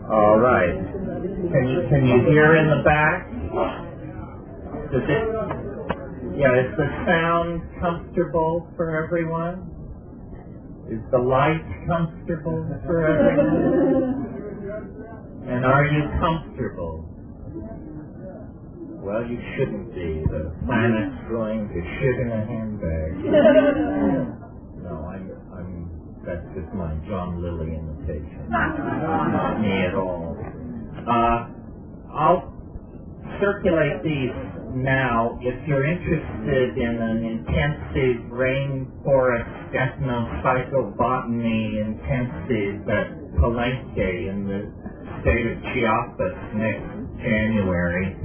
All right. Can you hear in the back? Is the sound comfortable for everyone? Is the light comfortable for everyone? And are you comfortable? Well, you shouldn't be. The planet's going to shit in a handbag. No, that's just my John Lilly imitation. Not me at all. I'll circulate these now. If you're interested in an intensive rainforest ethnopsychobotany intensive at Palenque in the state of Chiapas next January,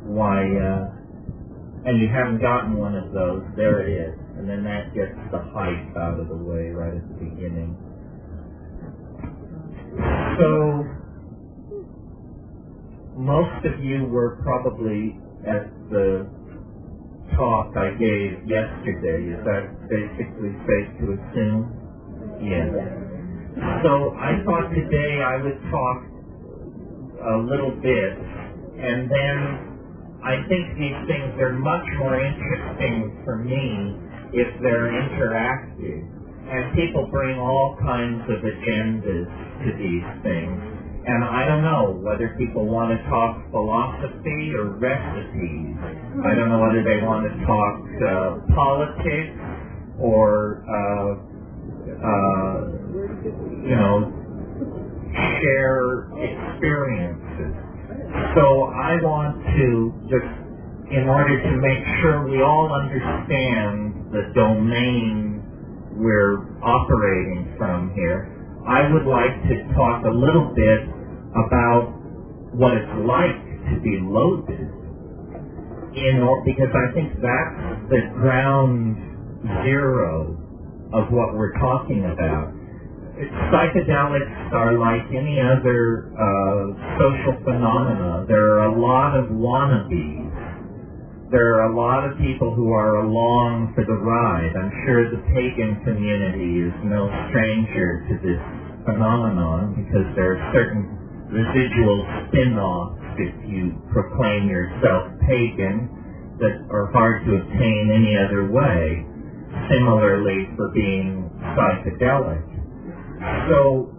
and you haven't gotten one of those, there it is. And then that gets the hype out of the way right at the beginning. So, most of you were probably at the talk I gave yesterday. Is that basically safe to assume? Yes. So I thought today I would talk a little bit, and then I think these things are much more interesting for me if they're interactive. And people bring all kinds of agendas to these things. And I don't know whether people want to talk philosophy or recipes. I don't know whether they want to talk politics or, share experiences. So I want to just, in order to make sure we all understand the domain we're operating from here, I would like to talk a little bit about what it's like to be loaded, because I think that's the ground zero of what we're talking about. Psychedelics are like any other social phenomena. There are a lot of wannabes. There are a lot of people who are along for the ride. I'm sure the pagan community is no stranger to this phenomenon because there are certain residual spin-offs if you proclaim yourself pagan that are hard to obtain any other way. Similarly for being psychedelic. So,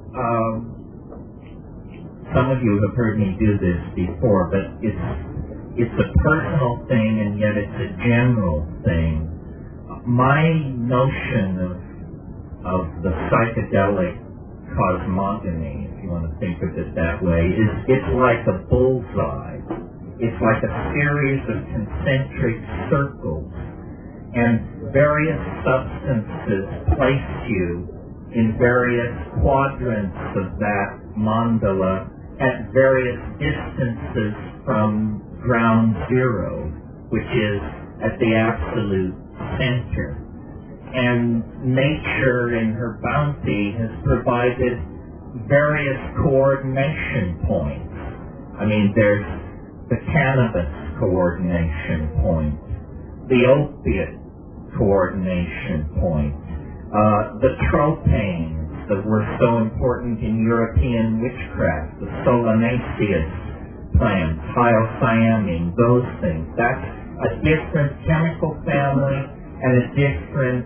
some of you have heard me do this before, but it's a personal thing and yet it's a general thing. My notion of the psychedelic cosmogony, if you want to think of it that way, is it's like a bullseye. It's like a series of concentric circles, and various substances place you in various quadrants of that mandala at various distances from ground zero, which is at the absolute center. And nature, in her bounty, has provided various coordination points. I mean, there's the cannabis coordination point, the opiate coordination point, the tropanes that were so important in European witchcraft, the solanaceous plants, hyoscyamine, those things. That's a different chemical family and a different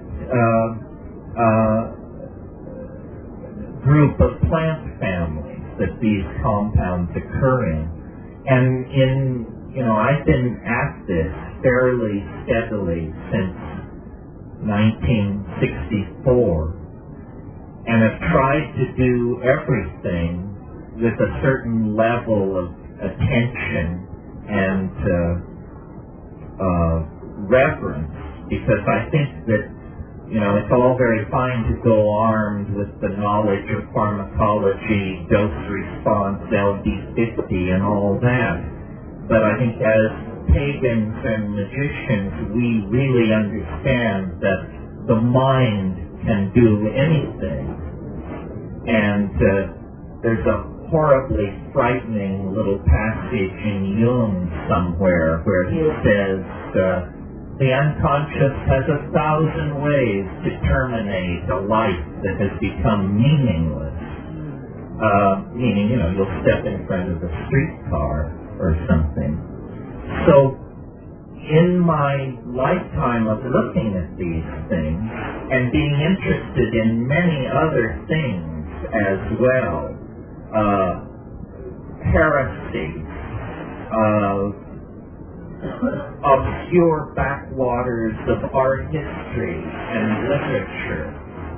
group of plant families that these compounds occur in. And I've been at this fairly steadily since 1964, and have tried to do everything with a certain level of attention and reverence, because I think that it's all very fine to go armed with the knowledge of pharmacology, dose response, LD50 and all that, but I think as pagans and magicians, we really understand that the mind can do anything. And there's a horribly frightening little passage in Jung somewhere where he says, the unconscious has 1,000 ways to terminate a life that has become meaningless. Meaning, you'll step in front of a streetcar or something. So, in my lifetime of looking at these things and being interested in many other things as well, heresy, obscure backwaters of art history and literature,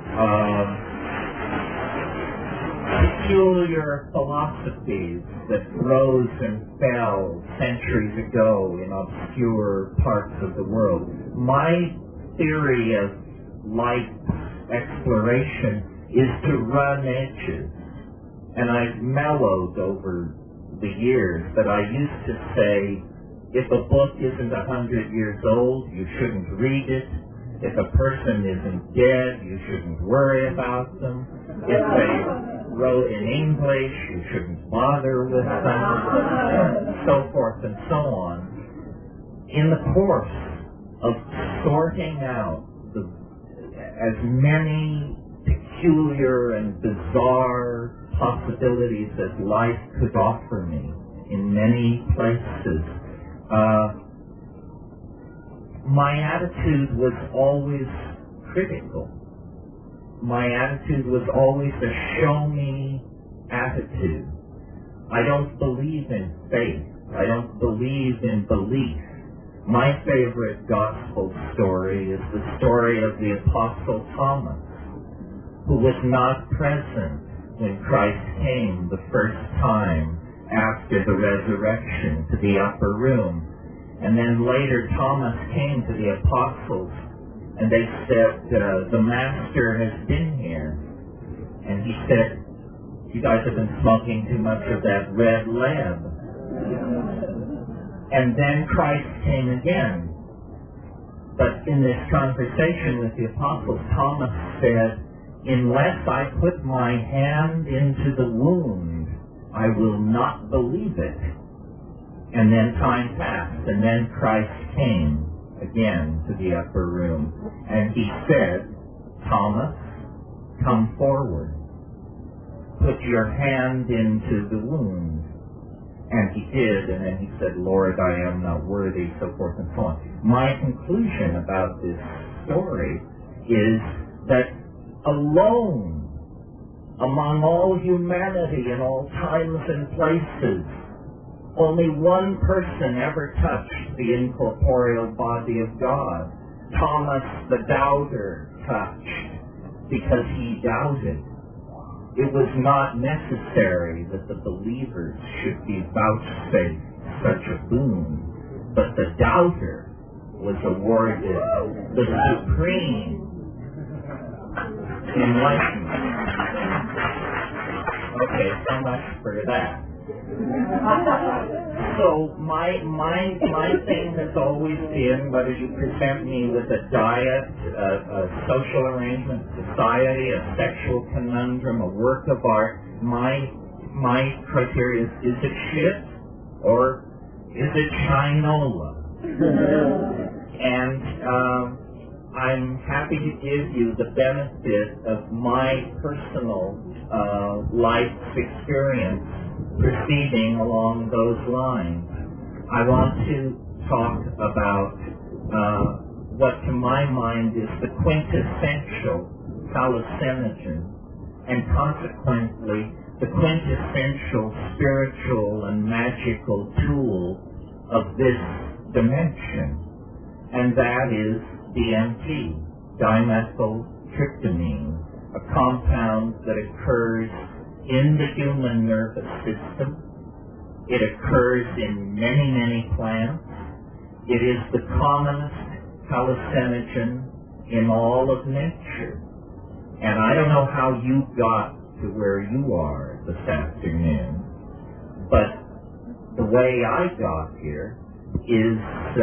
peculiar philosophies that rose and fell centuries ago in obscure parts of the world. My theory of life exploration is to run edges. And I've mellowed over the years, but I used to say, if a book isn't 100 years old, you shouldn't read it. If a person isn't dead, you shouldn't worry about them. If they wrote in English, you shouldn't bother with them, so forth and so on. In the course of sorting out as many peculiar and bizarre possibilities as life could offer me in many places, my attitude was always critical. My attitude was always a show-me attitude. I don't believe in faith. I don't believe in belief. My favorite gospel story is the story of the Apostle Thomas, who was not present when Christ came the first time after the resurrection to the upper room. And then later Thomas came to the apostles and they said, the Master has been here. And he said, you guys have been smoking too much of that red lead. And then Christ came again. But in this conversation with the apostles, Thomas said, unless I put my hand into the wound, I will not believe it. And then time passed, and then Christ came again to the upper room, and he said, Thomas, come forward. Put your hand into the wound. And he did, and then he said, Lord, I am not worthy, so forth and so on. My conclusion about this story is that alone, among all humanity in all times and places, only one person ever touched the incorporeal body of God. Thomas the doubter touched because he doubted. It was not necessary that the believers should be vouchsafed such a boon, but the doubter was awarded the supreme enlightenment. Okay, so much for that. So my thing has always been, whether you present me with a diet, a social arrangement, society, a sexual conundrum, a work of art, my criteria is it shit or is it shinola? And I'm happy to give you the benefit of my personal life's experience proceeding along those lines. I want to talk about what to my mind is the quintessential hallucinogen and consequently the quintessential spiritual and magical tool of this dimension, and that is DMT, dimethyltryptamine, a compound that occurs in the human nervous system. It occurs in many, many plants. It is the commonest hallucinogen in all of nature. And I don't know how you got to where you are this afternoon, but the way I got here is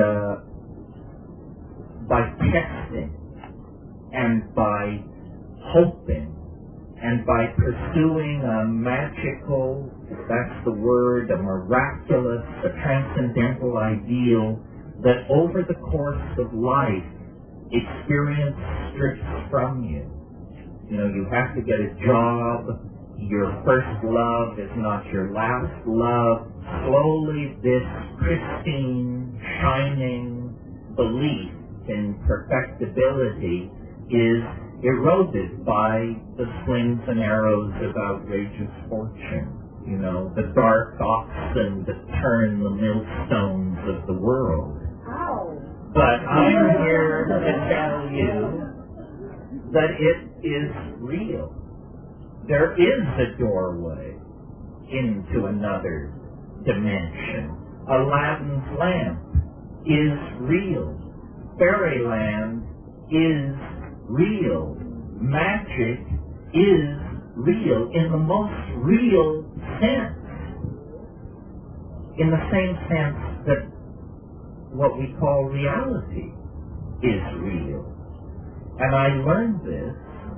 by testing and by hoping and by pursuing a magical, if that's the word, a miraculous, a transcendental ideal that over the course of life, experience strips from you. You know, you have to get a job, your first love is not your last love. Slowly this pristine, shining belief in perfectibility is eroded by the slings and arrows of outrageous fortune. You know, the dark oxen that turn the millstones of the world. Ow. But I'm here to tell you that it is real. There is a doorway into another dimension. Aladdin's lamp is real. Fairyland is real. Magic is real in the most real sense. In the same sense that what we call reality is real. And I learned this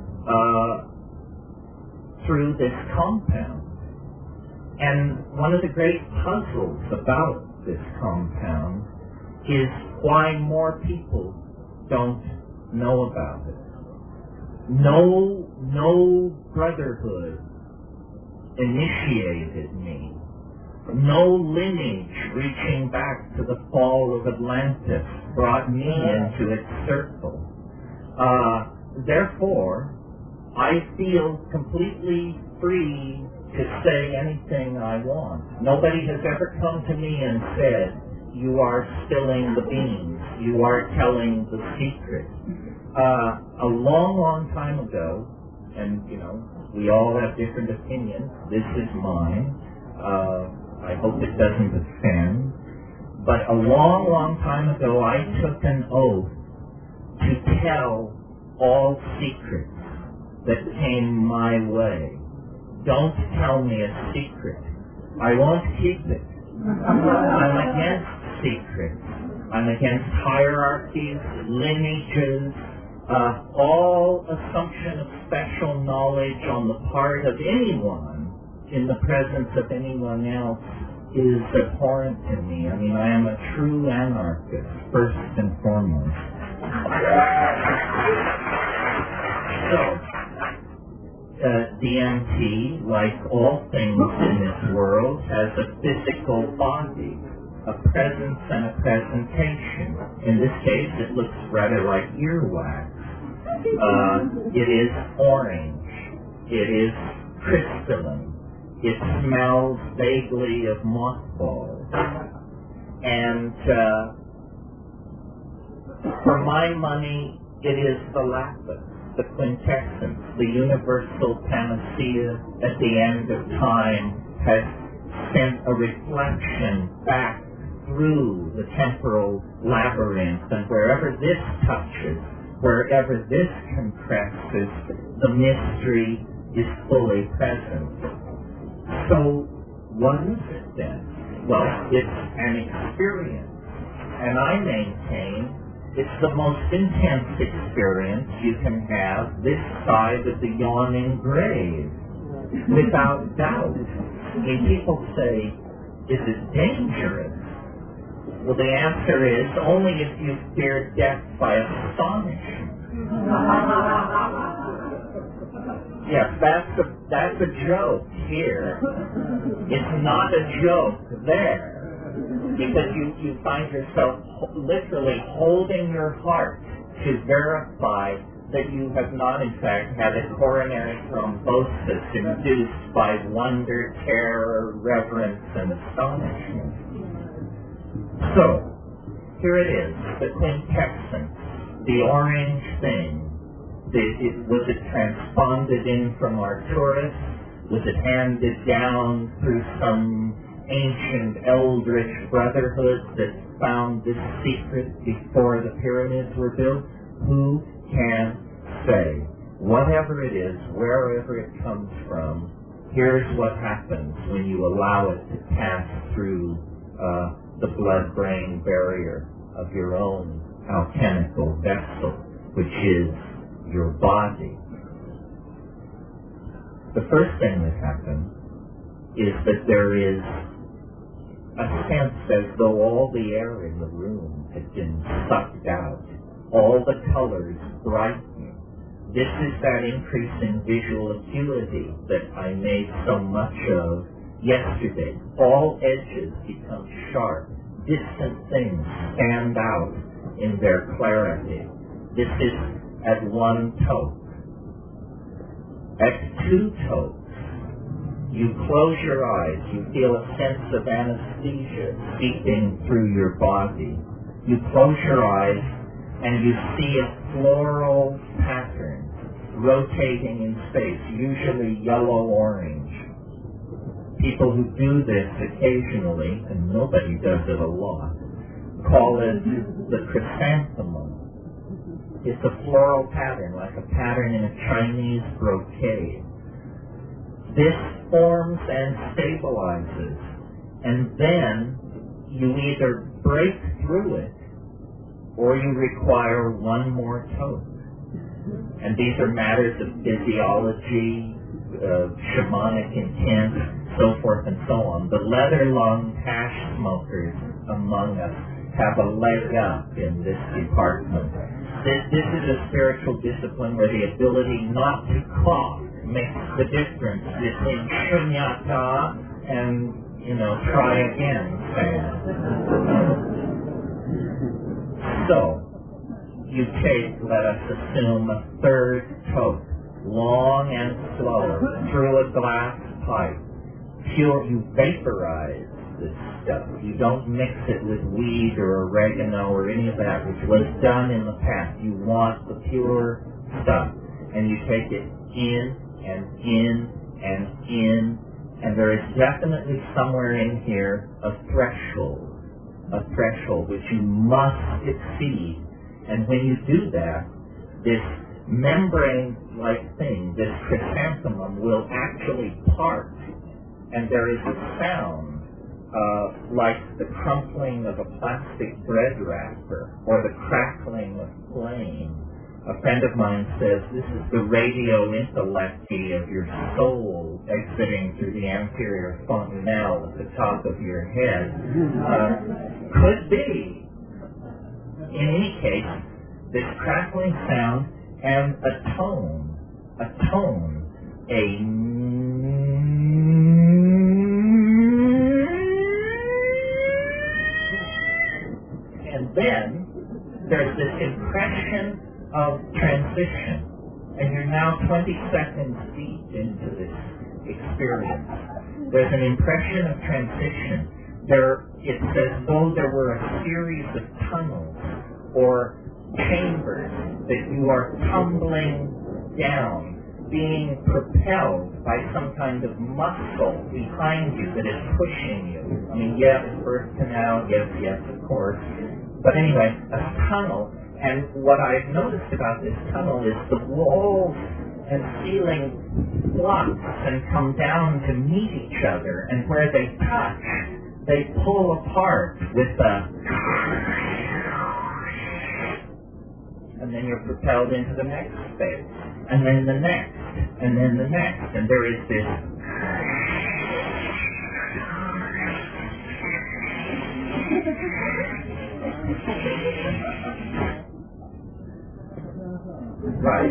through this compound. And one of the great puzzles about this compound is why more people don't know about it. No brotherhood initiated me. No lineage reaching back to the fall of Atlantis brought me into its circle. Therefore, I feel completely free to say anything I want. Nobody has ever come to me and said, you are spilling the beans, you are telling the secret. A long time ago, and you know, we all have different opinions, this is mine, I hope it doesn't offend, but a long time ago I took an oath to tell all secrets that came my way. Don't tell me a secret. I won't keep it. I'm against secrets. I'm against hierarchies, lineages, all assumption of special knowledge on the part of anyone in the presence of anyone else is abhorrent to me. I mean, I am a true anarchist, first and foremost. So, DMT, like all things in this world, has a physical body, a presence and a presentation. In this case, it looks rather like earwax. It is orange. It is crystalline. It smells vaguely of mothballs. And for my money, it is the lapis, the quintessence, the universal panacea at the end of time has sent a reflection back through the temporal labyrinth, and wherever this touches, wherever this compresses, the mystery is fully present. So what is it then? Well, it's an experience, and I maintain it's the most intense experience you can have this side of the yawning grave, without doubt. I mean, people say, is it dangerous? Well, the answer is only if you fear death by astonishment. Yes, that's a joke here. It's not a joke there. Because you find yourself literally holding your heart to verify that you have not, in fact, had a coronary thrombosis induced by wonder, terror, reverence, and astonishment. So, here it is, the quintessence, the orange thing. Was it transponded in from Arcturus? Was it handed down through some ancient eldritch brotherhood that found this secret before the pyramids were built? Who can say? Whatever it is, wherever it comes from, here's what happens when you allow it to pass through the blood-brain barrier of your own alchemical vessel, which is your body. The first thing that happens is that there is a sense as though all the air in the room had been sucked out, all the colors brighten, This is that increase in visual acuity that I made so much of yesterday. All edges become sharp. Distant things stand out in their clarity. This is at one toke. At two tokes, you close your eyes, you feel a sense of anesthesia seeping through your body. You close your eyes and you see a floral pattern rotating in space, usually yellow-orange. People who do this occasionally, and nobody does it a lot, call it the chrysanthemum. It's a floral pattern, like a pattern in a Chinese brocade. This forms and stabilizes, and then you either break through it or you require one more toke. And these are matters of physiology, shamanic intent, so forth and so on. The leather-lunged hash smokers among us have a leg up in this department. This is a spiritual discipline where the ability not to cough makes the difference between shunyata and, try again. So, you take, let us assume, a third toke, long and slow, through a glass pipe. You vaporize this stuff. You don't mix it with weed or oregano or any of that, which was done in the past. You want the pure stuff. And you take it in and in and in, and there is definitely somewhere in here a threshold which you must exceed. And when you do that, this membrane-like thing, this chrysanthemum, will actually part, and there is a sound like the crumpling of a plastic bread wrapper or the crackling of flame. A friend of mine says this is the radio intellecty of your soul exiting through the anterior fontanelle at the top of your head. Could be. In any case, this crackling sound and a tone, and then there's this impression of transition, and you're now 20 seconds deep into this experience. There's an impression of transition. It's as though there were a series of tunnels or chambers that you are tumbling down, being propelled by some kind of muscle behind you that is pushing you. I mean, yes, birth canal, yes, of course. But anyway, a tunnel, and what I've noticed about this tunnel is the walls and ceiling flux and come down to meet each other, and where they touch, they pull apart with and then you're propelled into the next space, and then the next, and then the next, and there is this right.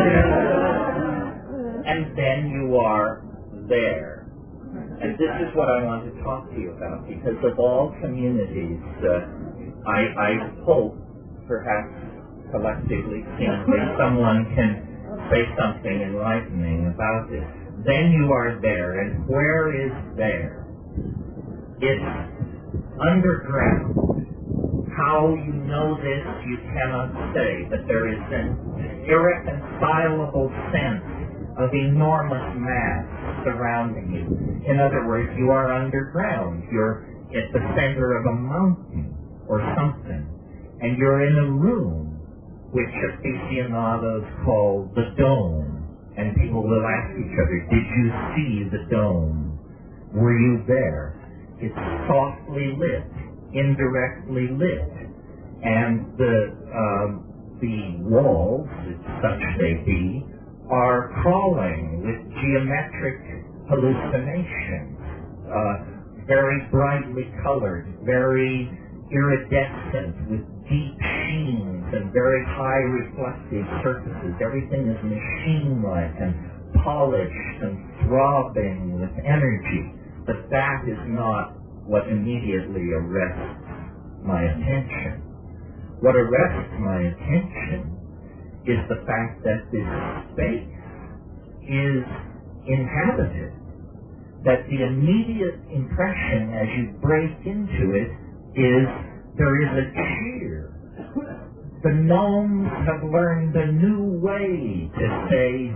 And then you are there. And this is what I want to talk to you about, because of all communities, I hope, perhaps collectively, someone can say something enlightening about this. Then you are there, and where is there? It's underground. How you know this, you cannot say, but there is an irreconcilable sense of enormous mass surrounding you. In other words, you are underground. You're at the center of a mountain or something, and you're in a room which aficionados call the dome. And people will ask each other, did you see the dome? Were you there? It's softly lit, indirectly lit, and the walls, such they be, are crawling with geometric hallucinations, very brightly colored, very iridescent with deep sheens and very high reflective surfaces. Everything is machine-like and polished and throbbing with energy. But that is not what immediately arrests my attention. What arrests my attention is the fact that this space is inhabited, that the immediate impression as you break into it is there is a cheer. The gnomes have learned a new way to say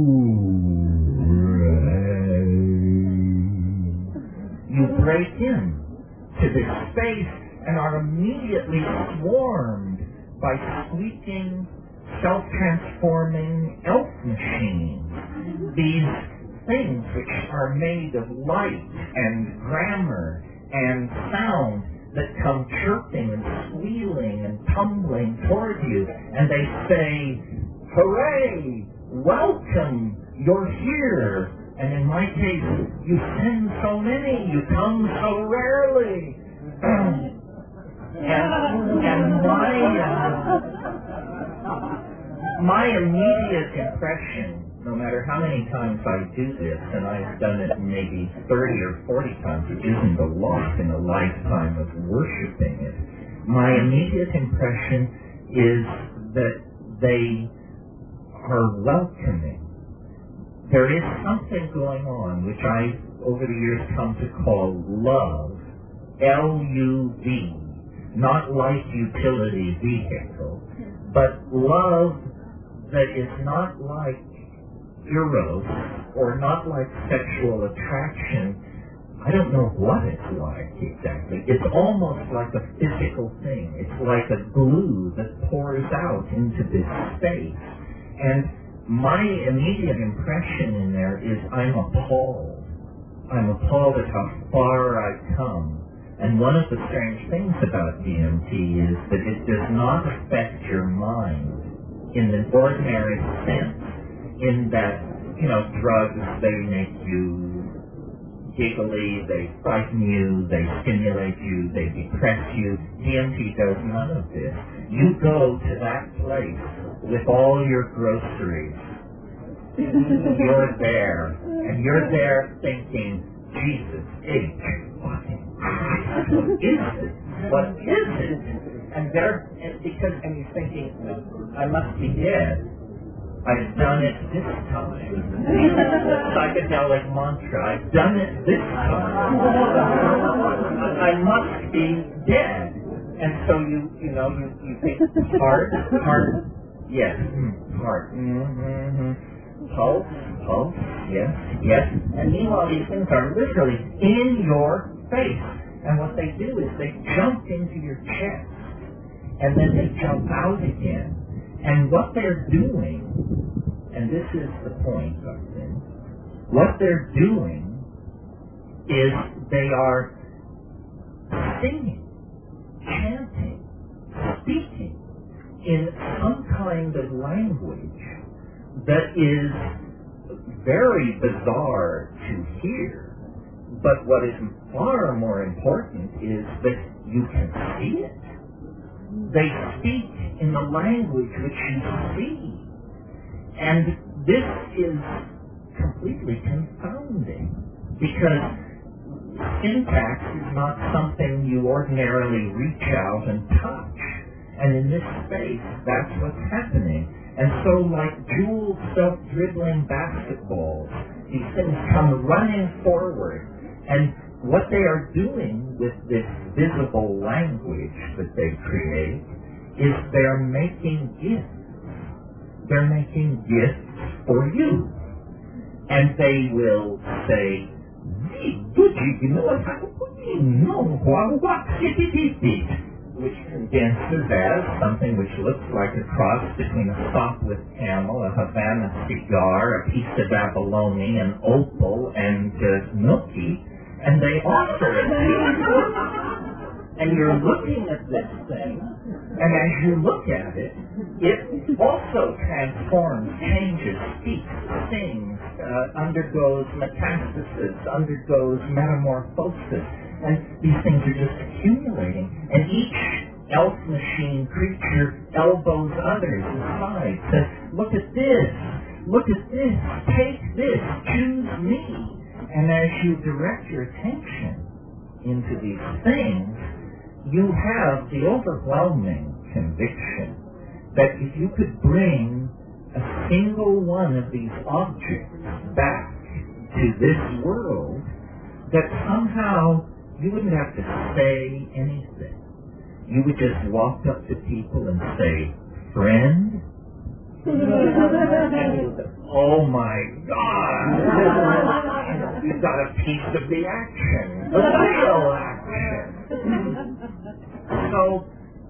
hooray. You break in to this space and are immediately swarmed by squeaking, self-transforming elf machines. These things which are made of light and grammar and sound that come chirping and squealing and tumbling toward you, and they say, hooray, welcome, you're here. And in my case, you send so many, you come so rarely. And my immediate impression, no matter how many times I do this, and I've done it maybe 30 or 40 times, which isn't a lot in a lifetime of worshiping it, my immediate impression is that they are welcoming. There is something going on which I, over the years, come to call love, L-U-V, not light utility vehicle, but love that is not like eros or not like sexual attraction. I don't know what it's like exactly. It's almost like a physical thing. It's like a glue that pours out into this space. And my immediate impression in there is I'm appalled. I'm appalled at how far I've come. And one of the strange things about DMT is that it does not affect your mind in the ordinary sense, in that, drugs, they make you giggly, they frighten you, they stimulate you, they depress you. DMT does none of this. You go to that place with all your groceries. You're there, and you're there thinking, Jesus H, what is it? What is it? And you're thinking, I must be dead. I've done it this time. Psychedelic mantra. I've done it this time. I must be dead. And so you think heart, yes, heart, pulse, yes. And meanwhile, these things are literally in your face. And what they do is they jump into your chest, and then they jump out again. And what they're doing, and this is the point, I think, what they're doing is they are singing, chanting, speaking in some kind of language that is very bizarre to hear. But what is far more important is that you can see it. They speak in the language which you see. And this is completely confounding, because syntax is not something you ordinarily reach out and touch. And in this space, that's what's happening. And so like jeweled, self-dribbling basketballs, these things come running forward. And what they are doing with this visible language that they create is they're making gifts. They're making gifts for you. And they will say, which condenses as something which looks like a cross between a sop-with camel, a Havana cigar, a piece of abalone, an opal, and nookie, and they offer it to you. And you're looking at this thing, and as you look at it, it also transforms, changes, speaks, sings, undergoes metastasis, undergoes metamorphosis. And these things are just accumulating. And each elf machine creature elbows others aside, says, look at this, take this, choose me. And as you direct your attention into these things, you have the overwhelming conviction that if you could bring a single one of these objects back to this world, that somehow you wouldn't have to say anything. You would just walk up to people and say, friend? Oh my God! You've got a piece of the action, the real action. So,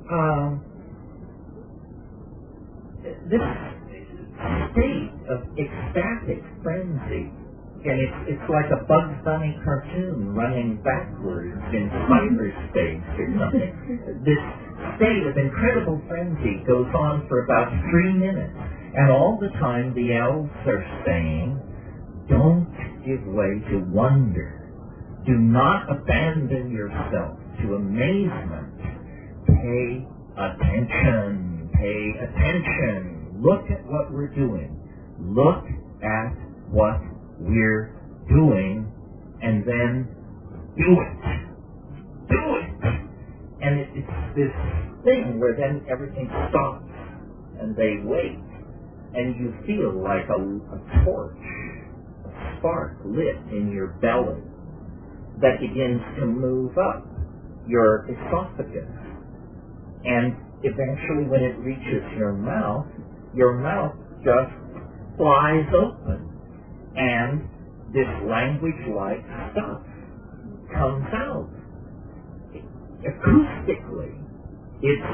this state of ecstatic frenzy, and it's like a Bugs Bunny cartoon running backwards in cyberspace or something. This state of incredible frenzy goes on for about 3 minutes, and all the time the elves are saying, don't give way to wonder. Do not abandon yourself to amazement. Pay attention. Pay attention. Look at what we're doing. Look at what we're doing, and then do it. Do it. And it's this thing where then everything stops, and they wait, and you feel like a torch, a spark lit in your belly that begins to move up your esophagus. And eventually when it reaches your mouth just flies open, and this language-like stuff comes out. Acoustically, it's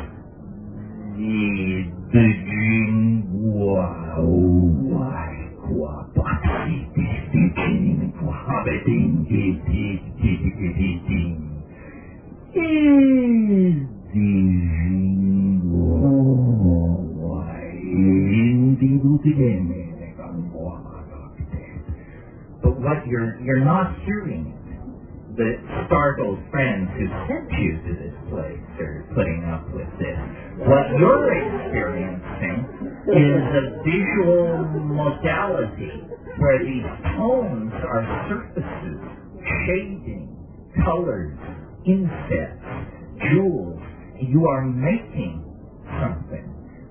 but what you're not hearing, the startled friends who sent you to this place are putting up with this. What you're experiencing is a visual modality where these tones are surfaces, shading, colors, insets, jewels. You are making something.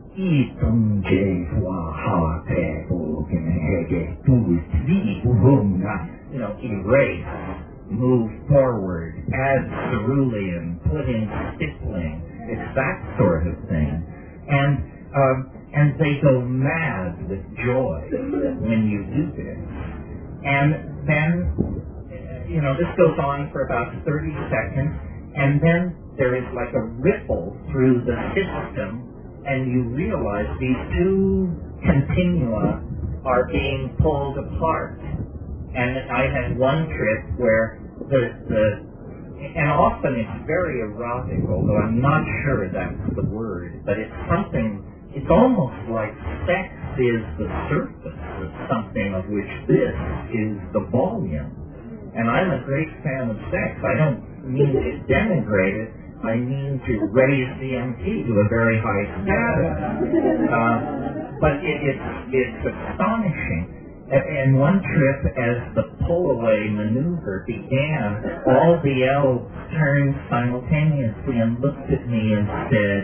Erase, move forward, add cerulean, put in stippling. It's that sort of thing. And they go mad with joy when you do this. And then, this goes on for about 30 seconds, and then there is like a ripple through the system, and you realize these two continua are being pulled apart. And I had one trip where and often it's very erotic, although I'm not sure that's the word, but it's almost like sex is the surface of something of which this is the volume. And I'm a great fan of sex. I don't mean to denigrate it. I mean to raise the MT to a very high status. But it's astonishing. And one trip, as the pull-away maneuver began, all the elves turned simultaneously and looked at me and said,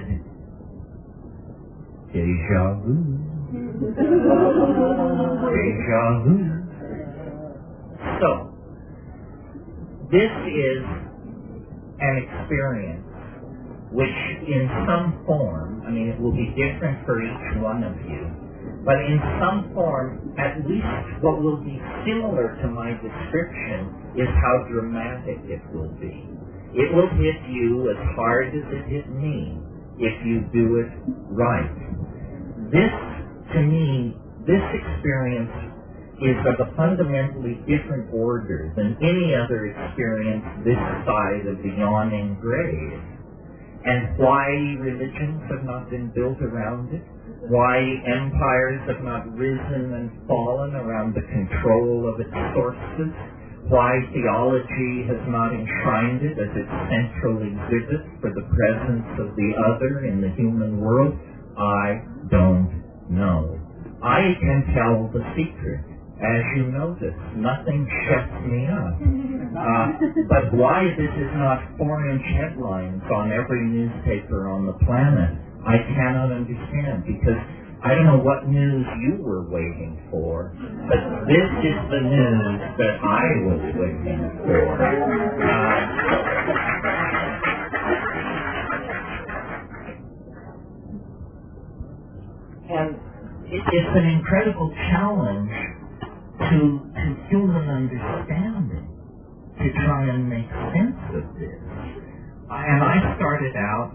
"Deja vu. Deja vu." So, this is an experience which in some form, it will be different for each one of you, but in some form, at least what will be similar to my description is how dramatic it will be. It will hit you as hard as it hit me if you do it right. This, to me, this experience is of a fundamentally different order than any other experience this side of the yawning grave. And why religions have not been built around it, why empires have not risen and fallen around the control of its sources, Why theology has not enshrined it as its central exhibit for the presence of the other in the human world, I don't know. I can tell the secret. As you notice, nothing shuts me up. But why this is not 4-inch headlines on every newspaper on the planet, I cannot understand, because I don't know what news you were waiting for, but this is the news that I was waiting for. And it's an incredible challenge to human understanding, to try and make sense of this. And I started out,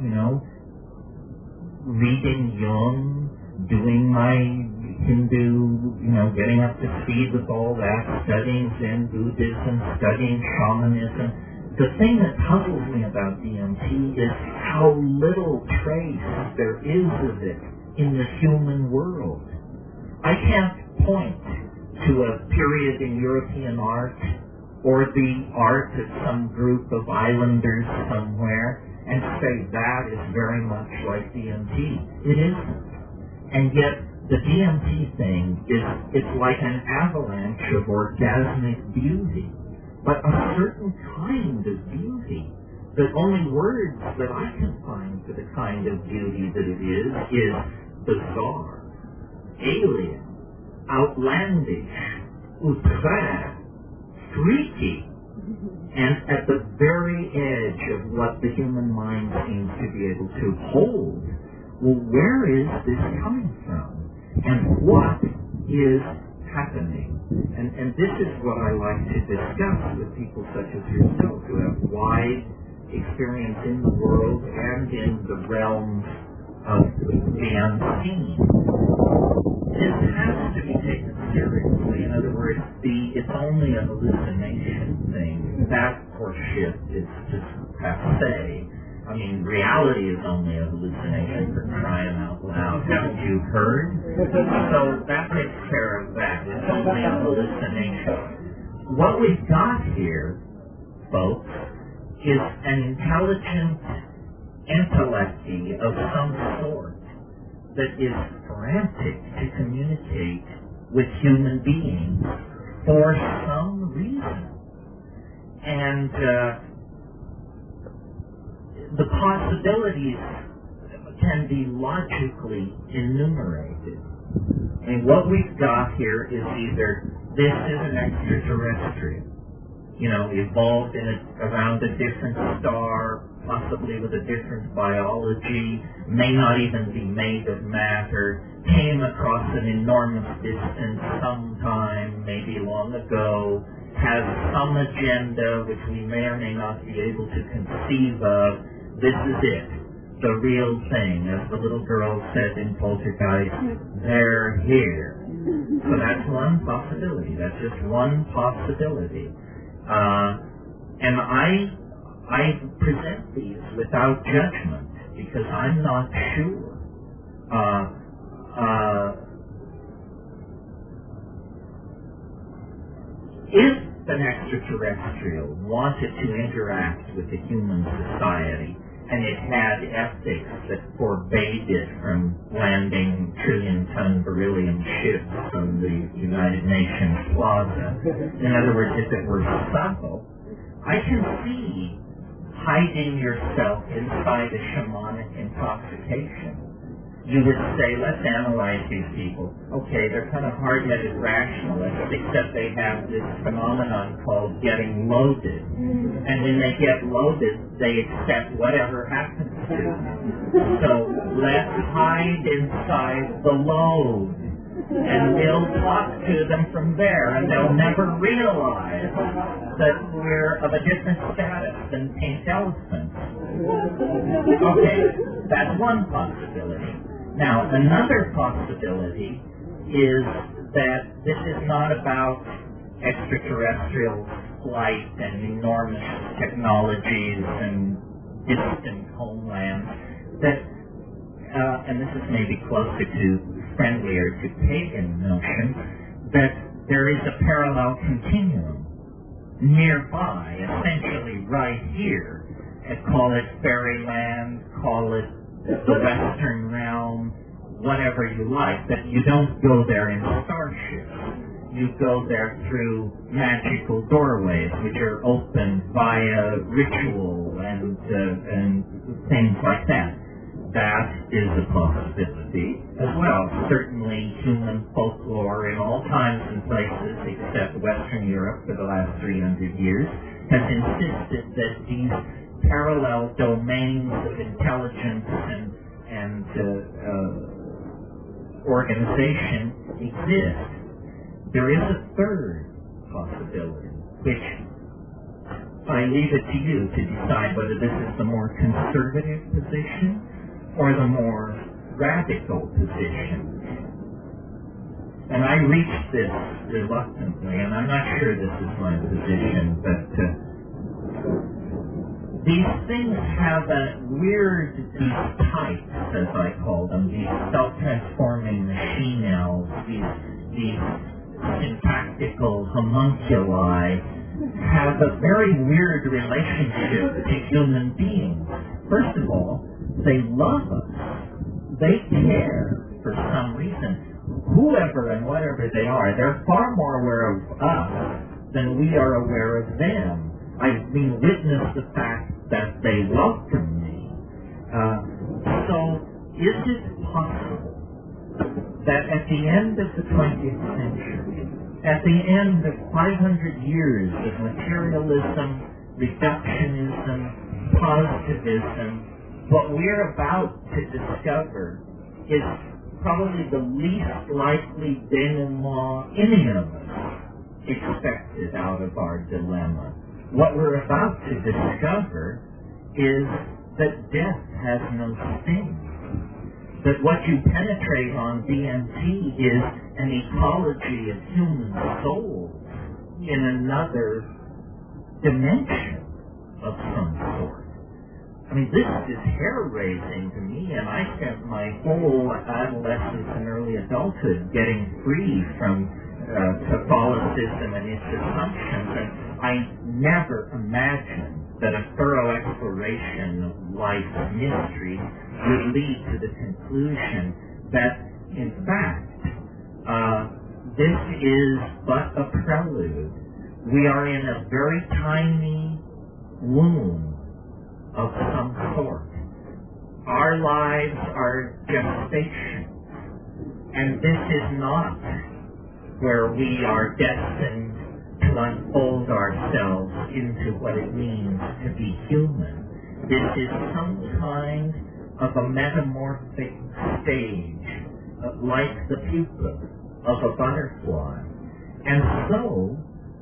reading Jung, doing my Hindu, getting up to speed with all that, studying Zen Buddhism, studying shamanism. The thing that puzzles me about DMT is how little trace there is of it in the human world. I can't point to a period in European art or the art of some group of islanders somewhere and say that is very much like DMT. It isn't. And yet the DMT thing it's like an avalanche of orgasmic beauty, but a certain kind of beauty that only words that I can find for the kind of beauty that it is bizarre, alien, outlandish, outré, freaky, and at the very edge of what the human mind seems to be able to hold. Well, where is this coming from? And what is happening? And this is what I like to discuss with people such as yourself, who have wide experience in the world and in the realms of the unseen. This has to be taken seriously. In other words, it's only a hallucination thing. That horseshit is just passe. I mean, reality is only a hallucination, for crying out loud. Haven't you heard? So that takes care of that. It's only a hallucination. What we've got here, folks, is an intelligent intellect of some sort that is frantic to communicate with human beings for some reason. And the possibilities can be logically enumerated. And what we've got here is either this is an extraterrestrial, evolved around a different star, possibly with a different biology, may not even be made of matter, came across an enormous distance sometime, maybe long ago, has some agenda which we may or may not be able to conceive of. This is it, the real thing. As the little girl said in Poltergeist, they're here. So that's one possibility. That's just one possibility. And I present these without judgment because I'm not sure. If an extraterrestrial wanted to interact with the human society and it had ethics that forbade it from landing trillion-ton beryllium ships from the United Nations Plaza, in other words, if it were subtle, I can see hiding yourself inside a shamanic intoxication. You would say, let's analyze these people. Okay, they're kind of hard-headed rationalists, except they have this phenomenon called getting loaded. And when they get loaded, they accept whatever happens to them. So let's hide inside the load, and we'll talk to them from there, and they'll never realize that we're of a different status than pink elephants. Okay, that's one possibility. Now, another possibility is that this is not about extraterrestrial flight and enormous technologies and distant homelands, that, and this is maybe closer to friendlier to pagan notion, that there is a parallel continuum nearby, essentially right here, and call it fairyland, call it the Western realm, whatever you like, that you don't go there in starships. You go there through magical doorways, which are opened via ritual and things like that. That is a possibility as well. Certainly human folklore in all times and places except Western Europe for the last 300 years has insisted that these parallel domains of intelligence and organization exist. There is a third possibility, which I leave it to you to decide whether this is the more conservative position or the more radical position. And I reached this reluctantly, and I'm not sure this is my position, but these things have these types, as I call them, these self-transforming machine elves, these syntactical homunculi, have a very weird relationship to human beings. First of all, they love us. They care for some reason. Whoever and whatever they are, they're far more aware of us than we are aware of them. I've been witness the fact that they welcome me. So, is it possible that at the end of the 20th century, at the end of 500 years of materialism, reductionism, positivism, what we're about to discover is probably the least likely denouement any of us expected out of our dilemma. What we're about to discover is that death has no sting. That what you penetrate on DMT is an ecology of human souls in another dimension of some sort. I mean, this is hair-raising to me, and I spent my whole adolescence and early adulthood getting free from Catholicism and its assumptions, and I never imagined that a thorough exploration of life's mystery would lead to the conclusion that, in fact, this is but a prelude. We are in a very tiny womb of some sort. Our lives are gestation, and this is not where we are destined to unfold ourselves into what it means to be human. This is some kind of a metamorphic stage, like the pupa of a butterfly. And so,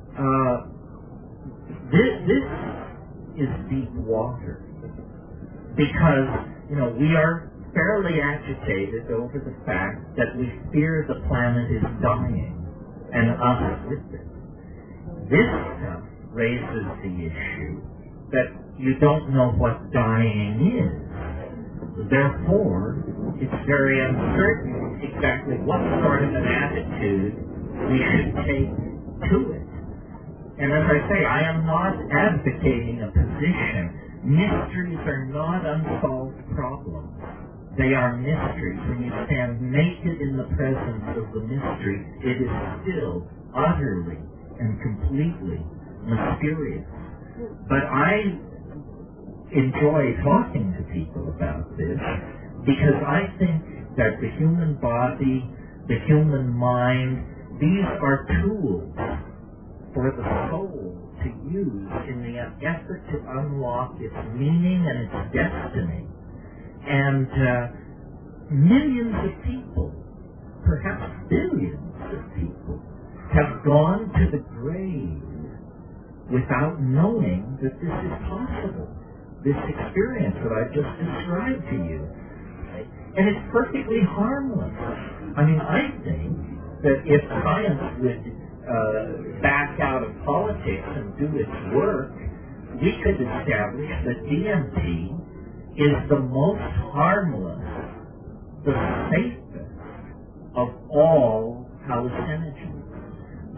this is deep water, because, we are fairly agitated over the fact that we fear the planet is dying, and us with it. This stuff raises the issue that you don't know what dying is. Therefore, it's very uncertain exactly what sort of an attitude we should take to it. And as I say, I am not advocating a position. Mysteries are not unsolved problems. They are mysteries. When you stand naked in the presence of the mystery, it is still utterly and completely mysterious. But I enjoy talking to people about this because I think that the human body, the human mind, these are tools for the soul to use in the effort to unlock its meaning and its destiny. And millions of people, perhaps billions of people, have gone to the grave without knowing that this is possible, this experience that I just described to you. And it's perfectly harmless. I mean, I think that if science would back out of politics and do its work, we could establish that DMT is the most harmless, the safest of all hallucinogens.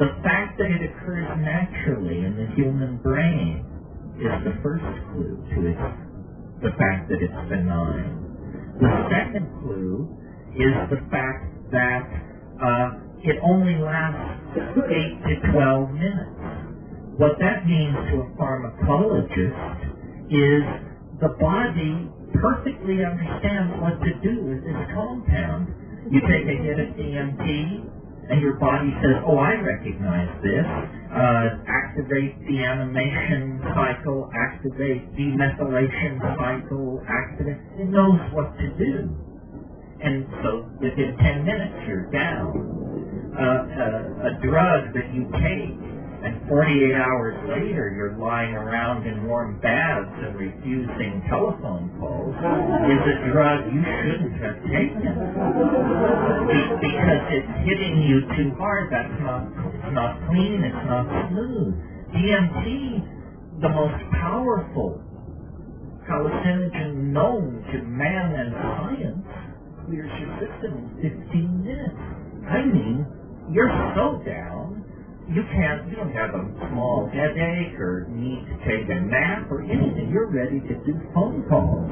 The fact that it occurs naturally in the human brain is the first clue to the fact that it's benign. The second clue is the fact that it only lasts 8 to 12 minutes. What that means to a pharmacologist is the body perfectly understands what to do with this compound. You take a hit of DMT, and your body says, oh, I recognize this. Activate the animation cycle, activate demethylation cycle, activate. It knows what to do. And so within 10 minutes, you're down. A drug that you take, and 48 hours later, you're lying around in warm baths and refusing telephone calls, is a drug you shouldn't have taken. Because it's hitting you too hard. It's not clean, it's not smooth. DMT, the most powerful hallucinogen known to man and science, clears your system in 15 minutes. I mean, you're so down, you don't have a small headache or need to take a nap or anything. You're ready to do phone calls.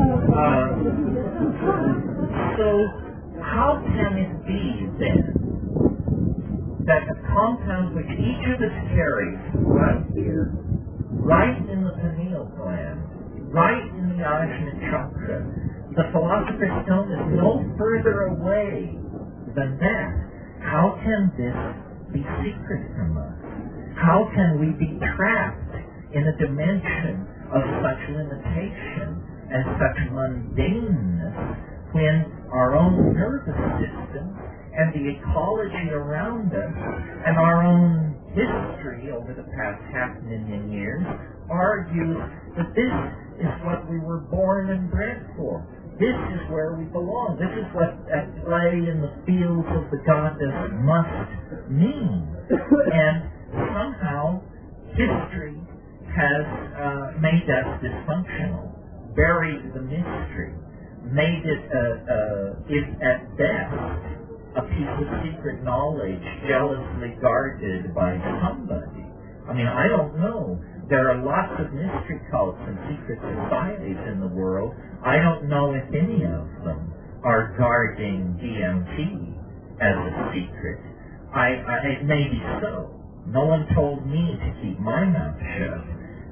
So how can it be then that a compound which each of us carries right here, right in the pineal gland, right in the Ajna chakra, the Philosopher's Stone is no further away than that? How can this be secret from us? How can we be trapped in a dimension of such limitation and such mundaneness when our own nervous system and the ecology around us and our own history over the past 500,000 years argues that this is what we were born and bred for? This is where we belong. This is what at play in the fields of the goddess must mean. And somehow history has made us dysfunctional, buried the mystery, made it, if at best, a piece of secret knowledge jealously guarded by somebody. I mean, I don't know. There are lots of mystery cults and secret societies in the world. I don't know if any of them are guarding DMT as a secret. It may be so. No one told me to keep my mouth shut.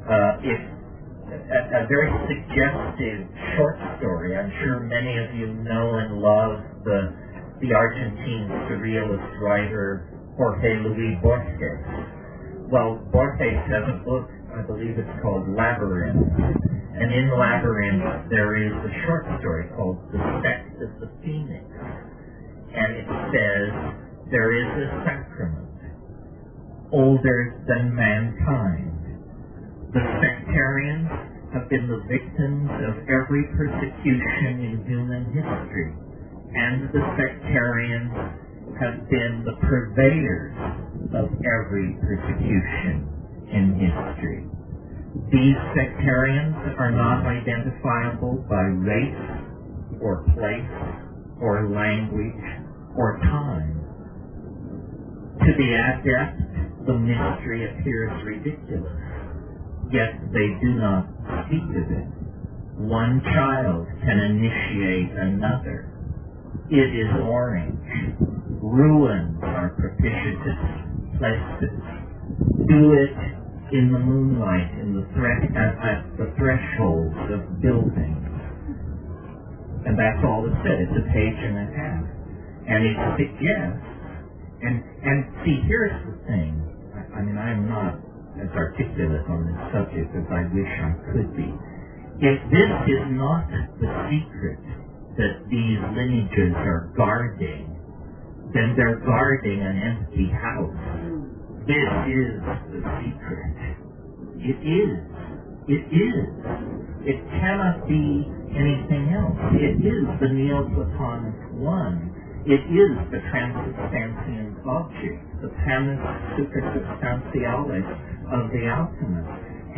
A very suggestive short story. I'm sure many of you know and love the Argentine surrealist writer Jorge Luis Borges. Well, Borges has a book, I believe it's called Labyrinth. And in Labyrinth, there is a short story called The Sect of the Phoenix. And it says, there is a sacrament older than mankind. The sectarians have been the victims of every persecution in human history. And the sectarians have been the purveyors of every persecution in history. These sectarians are not identifiable by race or place or language or time. To the adept, the mystery appears ridiculous, yet they do not speak of it. One child can initiate another. It is orange. Ruins are propitious places. Do it in the moonlight, at the thresholds of buildings. And that's all it said. It's a page and a half. And it suggests, and see, here's the thing. I mean, I'm not as articulate on this subject as I wish I could be. If this is not the secret that these lineages are guarding, then they're guarding an empty house. This is the secret. It is. It is. It cannot be anything else. It is the Neoplatonic one. It is the transubstantial object, the panis supersubstantialis of the alchemist.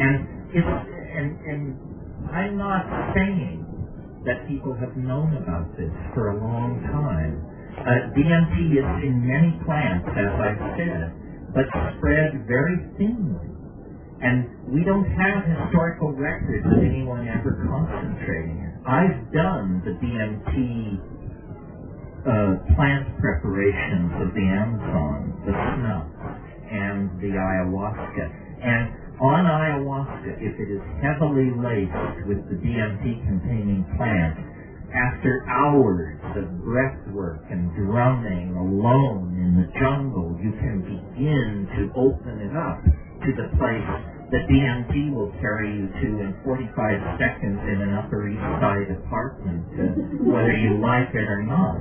And I'm not saying that people have known about this for a long time. DMT is in many plants, as I've said. but spread very thinly. And we don't have historical records of anyone ever concentrating it. I've done the DMT plant preparations of the Amazon, the snuff, and the ayahuasca. And on ayahuasca, if it is heavily laced with the DMT-containing plant, after hours of breath work and drumming alone in the jungle, you can begin to open it up to the place that DMT will carry you to in 45 seconds in an Upper East Side apartment, whether you like it or not.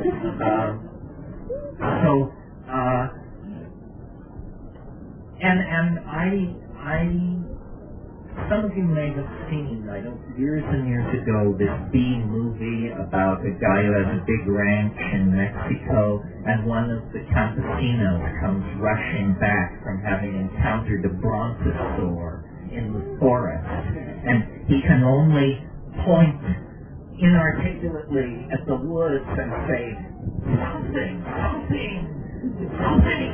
Some of you may have seen, years and years ago, this B movie about a guy who has a big ranch in Mexico, and one of the campesinos comes rushing back from having encountered a brontosaur in the forest, and he can only point inarticulately at the woods and say, something, something, something,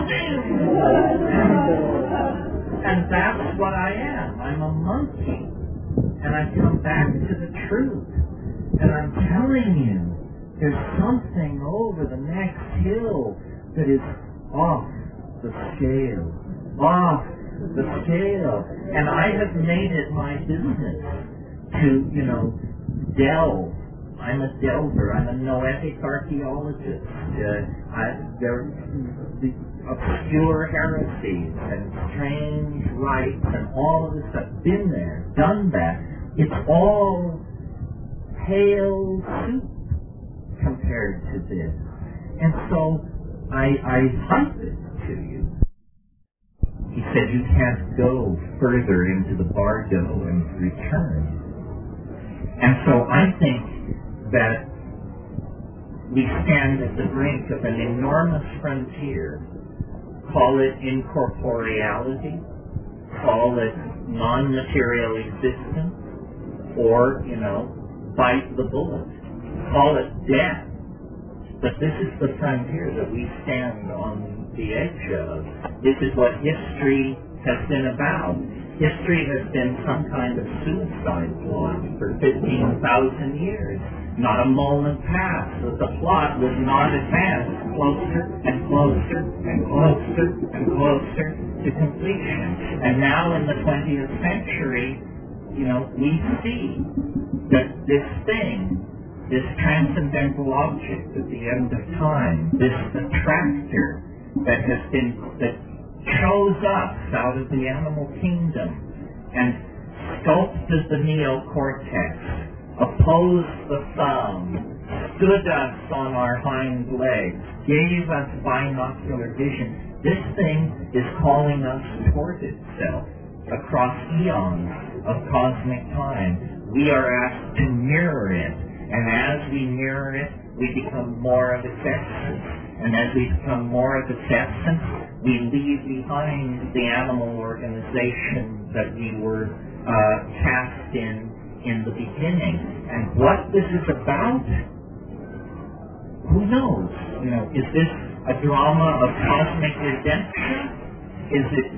something. And that's what I am. I'm a monkey. And I come back to the truth. And I'm telling you, there's something over the next hill that is off the scale. Off the scale. And I have made it my business to, delve. I'm a delver. I'm a noetic archaeologist. The obscure heresies and strange rites and all of this stuff, been there, done that. It's all pale soup compared to this. And so I hunt it to you. He said you can't go further into the bardo and return. And so I think that we stand at the brink of an enormous frontier. Call it incorporeality, call it non-material existence, or, bite the bullet. Call it death. But this is the frontier that we stand on the edge of. This is what history has been about. History has been some kind of suicide plot for 15,000 years. Not a moment passed that the plot was not advanced closer and closer and closer and closer to completion. And now in the 20th century, we see that this thing, this transcendental object at the end of time, this attractor that shows us out of the animal kingdom and sculpted the neocortex, opposed the thumb, stood us on our hind legs, gave us binocular vision. This thing is calling us toward itself across eons of cosmic time. We are asked to mirror it, and as we mirror it, we become more of its essence. And as we become more of its essence, we leave behind the animal organization that we were cast in the beginning. And what this is about, who knows? Is this a drama of cosmic redemption? Is it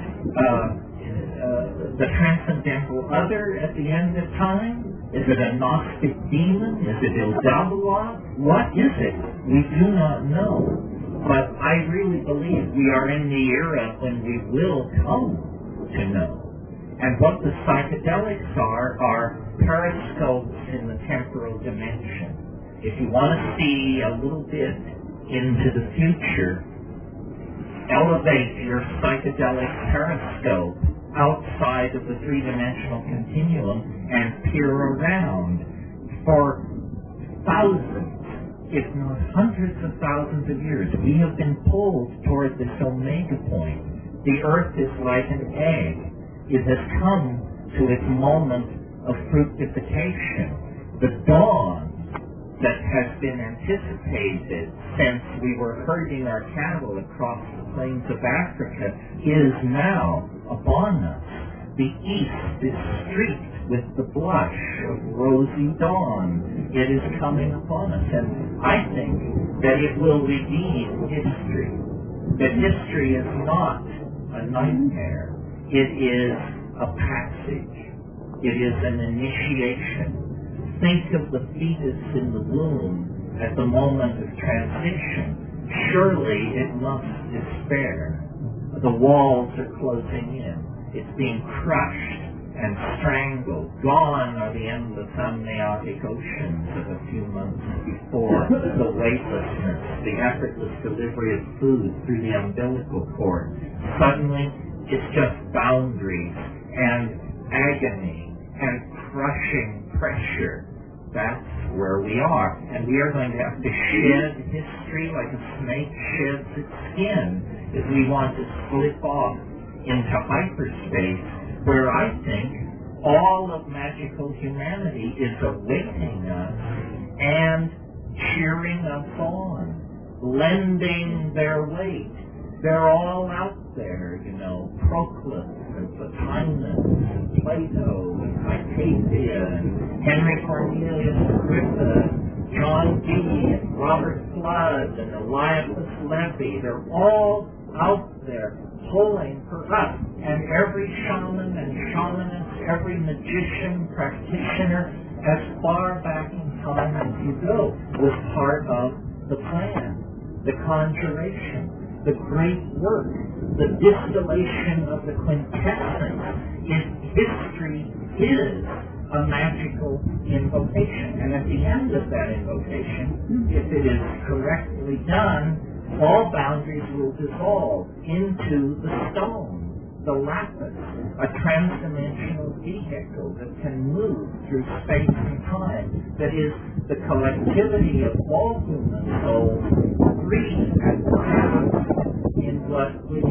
the transcendental other at the end of time? Is it a Gnostic demon? Is it Ildabaoth? What is it? We do not know. But I really believe we are in the era when we will come to know. And what the psychedelics are periscopes in the temporal dimension. If you want to see a little bit into the future, elevate your psychedelic periscope outside of the three-dimensional continuum and peer around. For thousands, if not hundreds of thousands of years, we have been pulled toward this omega point. The Earth is like an egg. It has come to its moment of fructification. The dawn that has been anticipated since we were herding our cattle across the plains of Africa is now upon us. The east is streaked with the blush of rosy dawn. It is coming upon us, and I think that it will redeem history. that history is not a nightmare. It is a passage. It is an initiation. Think of the fetus in the womb at the moment of transition. Surely it must despair. The walls are closing in. It's being crushed and strangled. Gone are the endless amniotic oceans of a few months before, the weightlessness, the effortless delivery of food through the umbilical cord. Suddenly, it's just boundaries and agony and crushing pressure. That's where we are. And we are going to have to shed history like a snake sheds its skin if we want to slip off into hyperspace, where I think all of magical humanity is awaiting us and cheering us on, lending their weight. They're all out there, you know, Proclus and Plotinus and Plato and Hypatia and Henry Cornelius Agrippa, John Dee and Robert Flood and Elias Levy. They're all out there pulling for us. And every shaman and shamanist, every magician, practitioner, as far back in time as you go, was part of the plan, the conjuration, the great work, the distillation of the quintessence. History is a magical invocation. And at the end of that invocation, if it is correctly done, all boundaries will dissolve into the stone, the lapis, a transdimensional vehicle that can move through space and time, that is the collectivity of all human souls, free at last in what we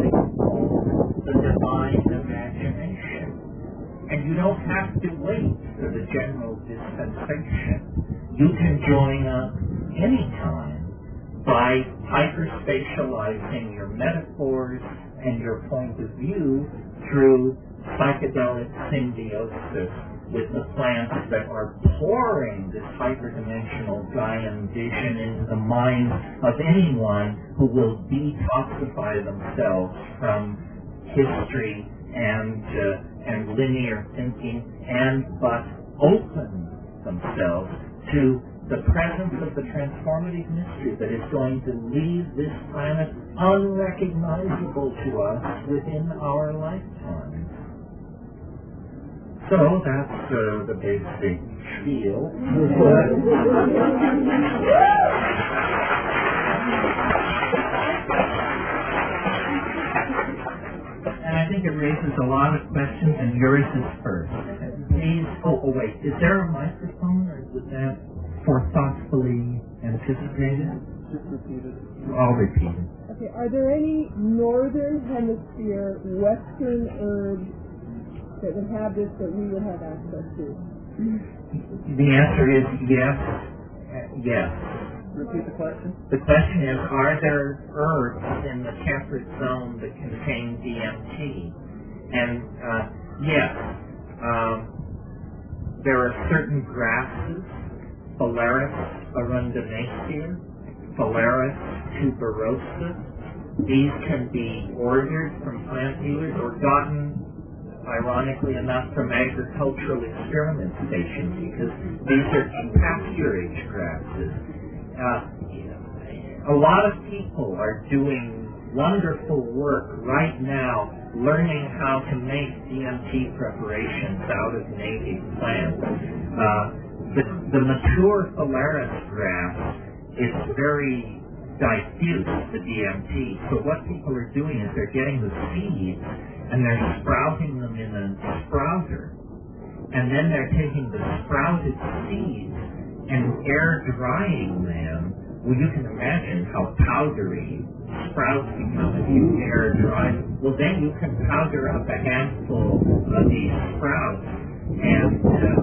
call the divine imagination. And you don't have to wait for the general dispensation. You can join us anytime by hyperspatializing your metaphors and your point of view through psychedelic symbiosis with the plants that are pouring this hyperdimensional Gaian vision into the mind of anyone who will detoxify themselves from history and linear thinking and but open themselves to the presence of the transformative mystery that is going to leave this planet unrecognizable to us within our lifetime. So that's the basic spiel. And I think it raises a lot of questions, and yours is first. Please, wait, is there a microphone, or was that thoughtfully anticipated? Just repeat it. I'll repeat it. Okay, are there any northern hemisphere Western herbs that would have this that we would have access to? The answer is yes. Yes. Repeat the question. The question is, are there herbs in the temperate zone that contain DMT? And yes. There are certain grasses, Phalaris arundinacea, Phalaris tuberosa. These can be ordered from plant dealers or gotten, ironically enough, from agricultural experiment stations, because these are pasturage grasses. A lot of people are doing wonderful work right now learning how to make DMT preparations out of native plants. The mature Phalaris grass is very diffuse, the DMT. So what people are doing is they're getting the seeds and they're sprouting them in a sprouter. And then they're taking the sprouted seeds and air drying them. Well, you can imagine how powdery sprouts become if you air dry. Well, then you can powder up a handful of these sprouts and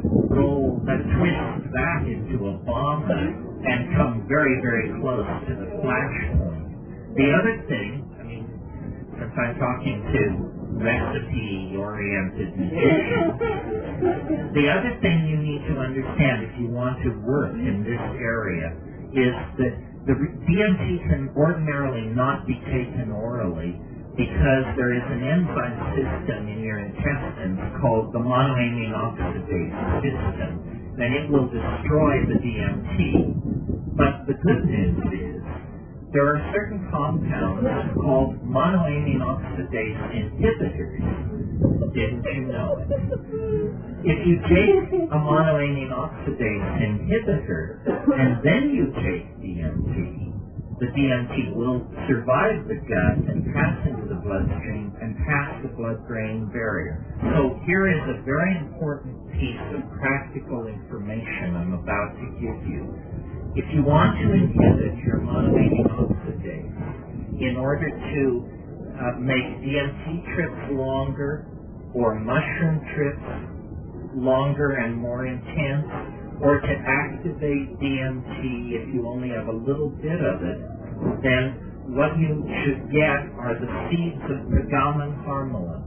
twist that into a bomb and come very, very close to the flash point. The other thing, since I'm talking to recipe-oriented musicians, the other thing you need to understand if you want to work in this area is that The DMT can ordinarily not be taken orally because there is an enzyme system in your intestines called the monoamine oxidase system, and it will destroy the DMT. But the good news is there are certain compounds called monoamine oxidase inhibitors. Didn't you know it? If you take a monoamine oxidase inhibitor and then you take DMT, the DMT will survive the gut and pass into the bloodstream and pass the blood-brain barrier. So here is a very important piece of practical information I'm about to give you. If you want to inhibit your monoamine oxidase in order to make DMT trips longer or mushroom trips longer and more intense, or to activate DMT if you only have a little bit of it, then what you should get are the seeds of Pergamum harmala.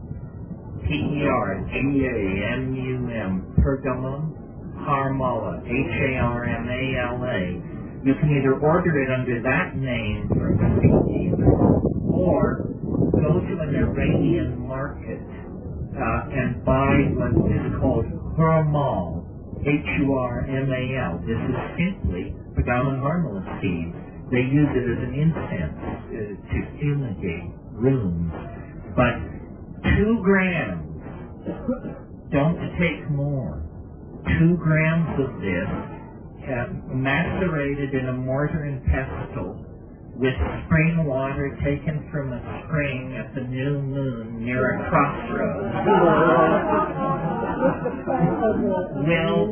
P-E-R-G-A-M-U-M, Pergamum harmala, H-A-R-M-A-L-A. You can either order it under that name from the seed dealer, or go to an Iranian market and buy what is called Hurmal, H-U-R-M-A-L. This is simply Pergamum harmala seeds. They use it as an incense to fumigate rooms. But 2 grams, don't take more. 2 grams of this macerated in a mortar and pestle with spring water taken from a spring at the new moon near a crossroads will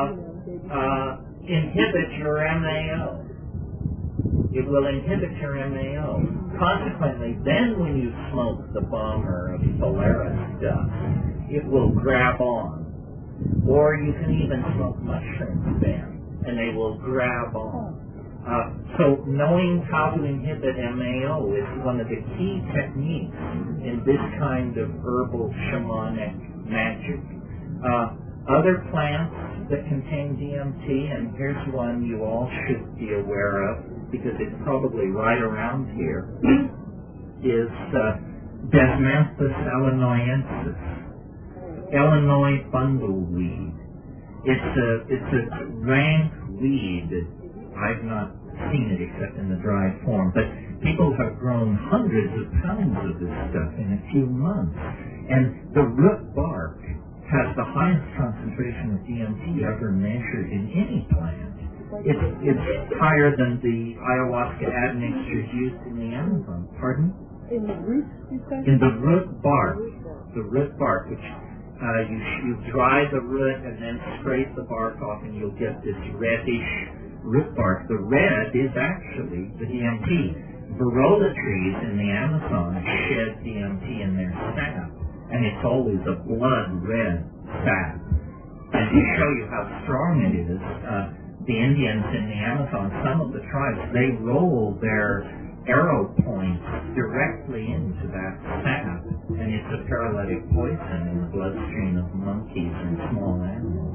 inhibit your MAO. It will inhibit your MAO. Consequently, then when you smoke the bomber of Solaris stuff, it will grab on. Or you can even smoke mushrooms then, and they will grab on. So knowing how to inhibit MAO is one of the key techniques in this kind of herbal shamanic magic. Other plants that contain DMT, and here's one you all should be aware of because it's probably right around here, is Desmanthus illinoiensis, Illinois bundleweed. It's a rank weed. I've not seen it except in the dried form, but people have grown hundreds of pounds of this stuff in a few months. And the root bark has the highest concentration of DMT ever measured in any plant. It's higher than the ayahuasca admixtures used in the Amazon. Pardon? In the root, you said? In the root bark. The root bark, which you dry the root and then scrape the bark off and you'll get this reddish root bark. The red is actually the DMT. Varroa trees in the Amazon shed DMT in their sap, and it's always a blood red sap. And to show you how strong it is, the Indians in the Amazon, some of the tribes, they roll their arrow points directly into that sap, and it's a paralytic poison in the bloodstream of monkeys and small animals.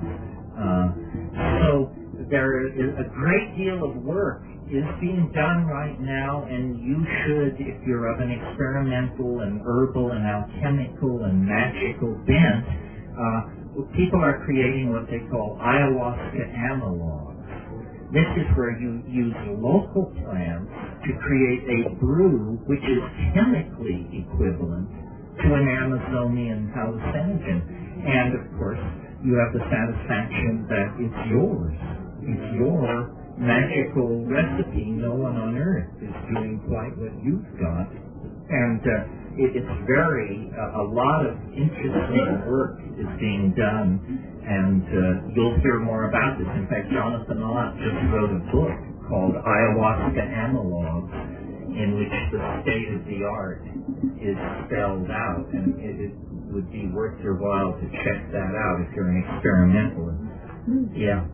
So there is a great deal of work is being done right now, and you should, if you're of an experimental and herbal and alchemical and magical bent, people are creating what they call ayahuasca analogs. This is where you use local plants to create a brew which is chemically equivalent to an Amazonian hallucinogen. And, of course, you have the satisfaction that it's yours. It's your magical recipe. No one on earth is doing quite what you've got. And it's very, a lot of interesting work is being done, and you'll hear more about this. In fact, Jonathan Ott just wrote a book called Ayahuasca Analogs, in which the state-of-the-art is spelled out, and it would be worth your while to check that out if you're an experimentalist. Yeah.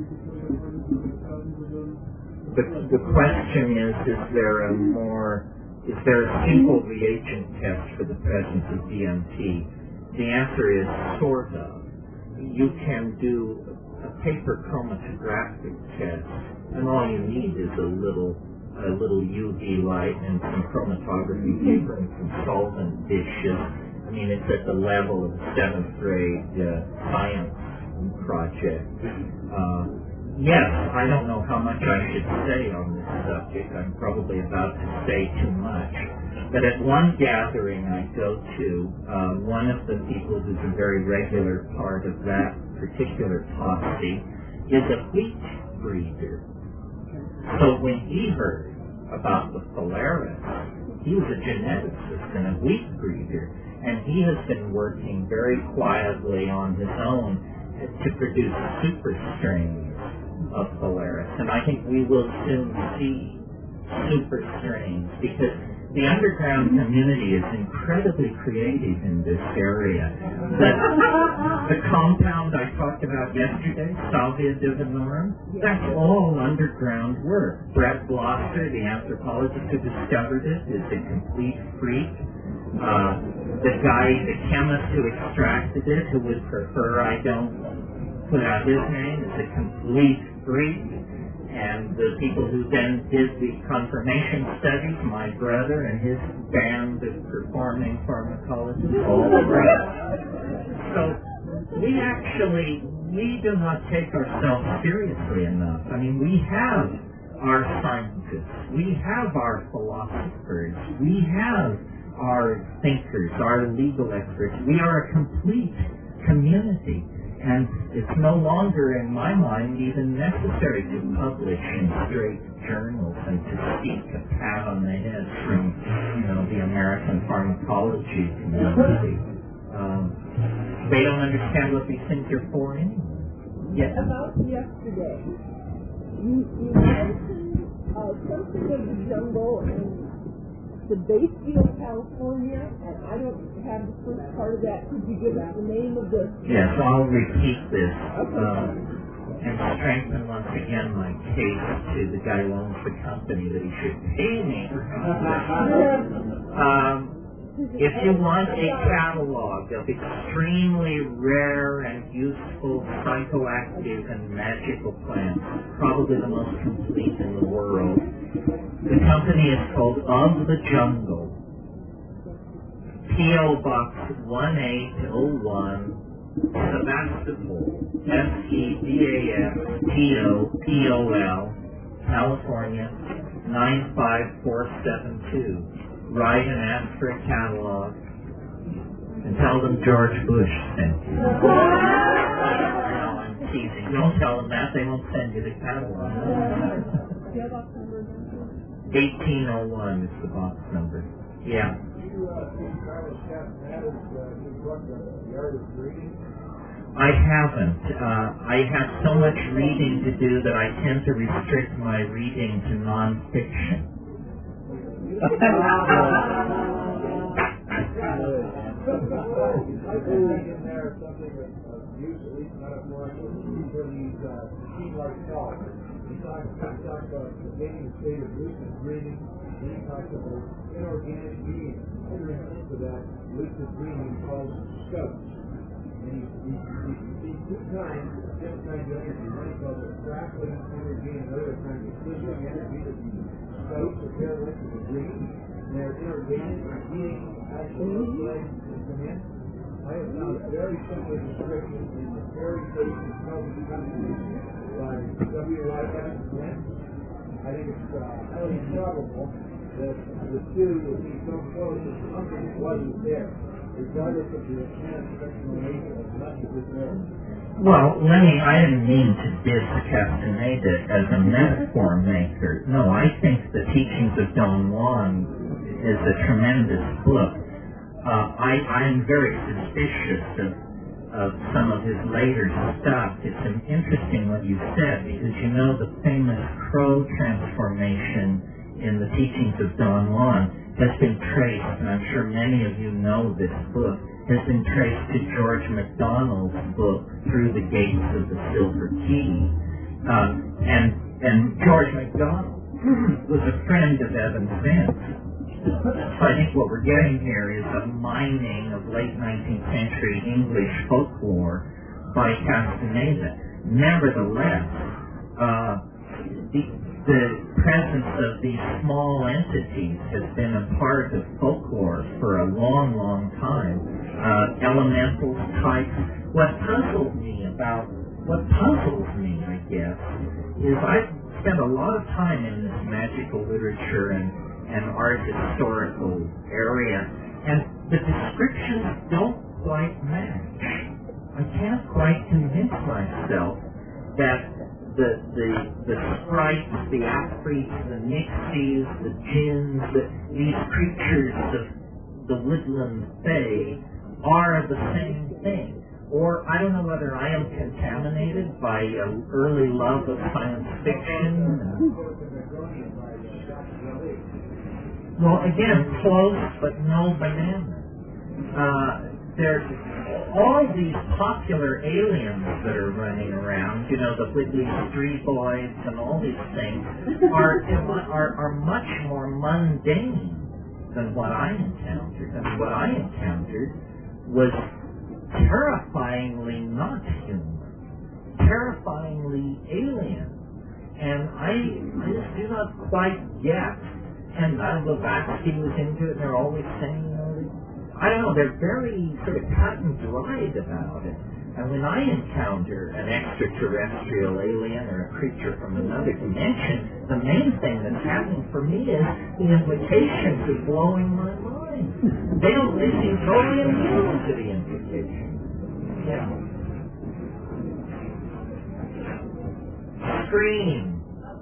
The question is there a more is there a simple reagent test for the presence of DMT? The answer is sort of. You can do a paper chromatographic test, and all you need is a little UV light and some chromatography paper and some solvent dishes. I mean, it's at the level of a 7th grade science project. Yes, I don't know how much I should say on this subject. I'm probably about to say too much. But at one gathering I go to, one of the people who's a very regular part of that particular posse is a wheat breeder. So when he heard about the Polaris, he was a geneticist and a wheat breeder, and he has been working very quietly on his own to produce super strains of Polaris. And I think we will soon see super strains, because the underground community is incredibly creative in this area. The compound I talked about yesterday, Salvia divinorum, that's all underground work. Brett Blosser, the anthropologist who discovered it, is a complete freak. The chemist who extracted it, who would prefer I don't put out his name, is a complete freak. And the people who then did the confirmation studies, my brother and his band of performing pharmacologists, all right. So we do not take ourselves seriously enough. I mean, we have our scientists, we have our philosophers, we have our thinkers, our legal experts. We are a complete community. And it's no longer, in my mind, even necessary to publish in straight journals and to seek a pat on the head from, the American pharmacology community. They don't understand what these things are for anyway. Yes. About yesterday, you mentioned something of the jungle in the Batesville, California, and I don't have the first part of that. Could you give us the name of the... Yes, I'll repeat this and strengthen once again my case to the guy who owns the company that he should pay me for if you want a catalog of extremely rare and useful psychoactive and magical plants, probably the most complete in the world, the company is called Of the Jungle, P.O. Box 1801, Sebastopol, Sebastopol, California, 95472. Write and ask for a catalog, and tell them George Bush sent you. No, I'm teasing. Don't tell them that. They won't send you the catalog. 1801 is the box number. Yeah. I haven't. I have so much reading to do that I tend to restrict my reading to nonfiction. I think in there something of use, at least metaphorically, for these machine-like cells. He talks about gaining a state of lucid dreaming, and he talks about inorganic beings entering into that lucid dreaming called scouts. And he sees two kinds of different kinds of energy. One he calls it crackling energy, and another kind of sizzling energy that the scouts are characteristic of the dream. And they're inorganic, being actually come in. I have found a very similar description in the Fairy Face and Celtic Country by W. Lycott Wentz. I think it's highly improbable that the two would be so close that something wasn't there, regardless of the apparent explanation of much of this there. Well, Lenny, I didn't mean to diss Castaneda as a metaphor maker. No, I think the Teachings of Don Juan is a tremendous book. I'm very suspicious of some of his later stuff. It's interesting what you said, because the famous crow transformation in the Teachings of Don Juan has been traced, and I'm sure many of you know this book, has been traced to George MacDonald's book, Through the Gates of the Silver Key. And George MacDonald was a friend of Evan Spence. So I think what we're getting here is a mining of late 19th century English folklore by Castaneda. Nevertheless, the presence of these small entities has been a part of folklore for a long, long time. Elemental types. What puzzles me, I guess, is I've spent a lot of time in this magical literature and art historical area, and the descriptions don't quite match. I can't quite convince myself that the sprites, the afrits, the nixies, the jinns, these creatures of the woodland fae are the same thing. Or I don't know whether I am contaminated by an early love of science fiction. Well, again, close but no banana. There's all these popular aliens that are running around, you know, the Whitley Strievoids and all these things, are much more mundane than what I encountered. And what I encountered was terrifyingly not human, terrifyingly alien. And I just do not quite get, and Blavatsky was into it, and they're always saying, I don't know, they're very sort of cut and dried about it. And when I encounter an extraterrestrial alien or a creature from another dimension, the main thing that's happening for me is the implications are blowing my mind. They don't seem totally immune to the implications. Yeah. Scream.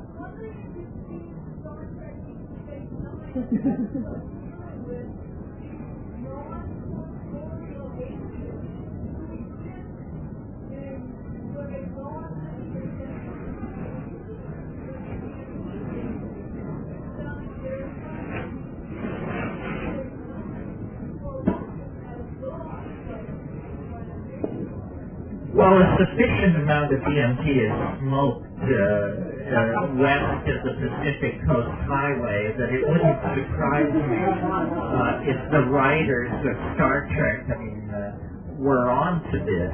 Well, a sufficient amount of DMT is smoked west of the Pacific Coast Highway that it wouldn't surprise me if the writers of Star Trek, were on to this.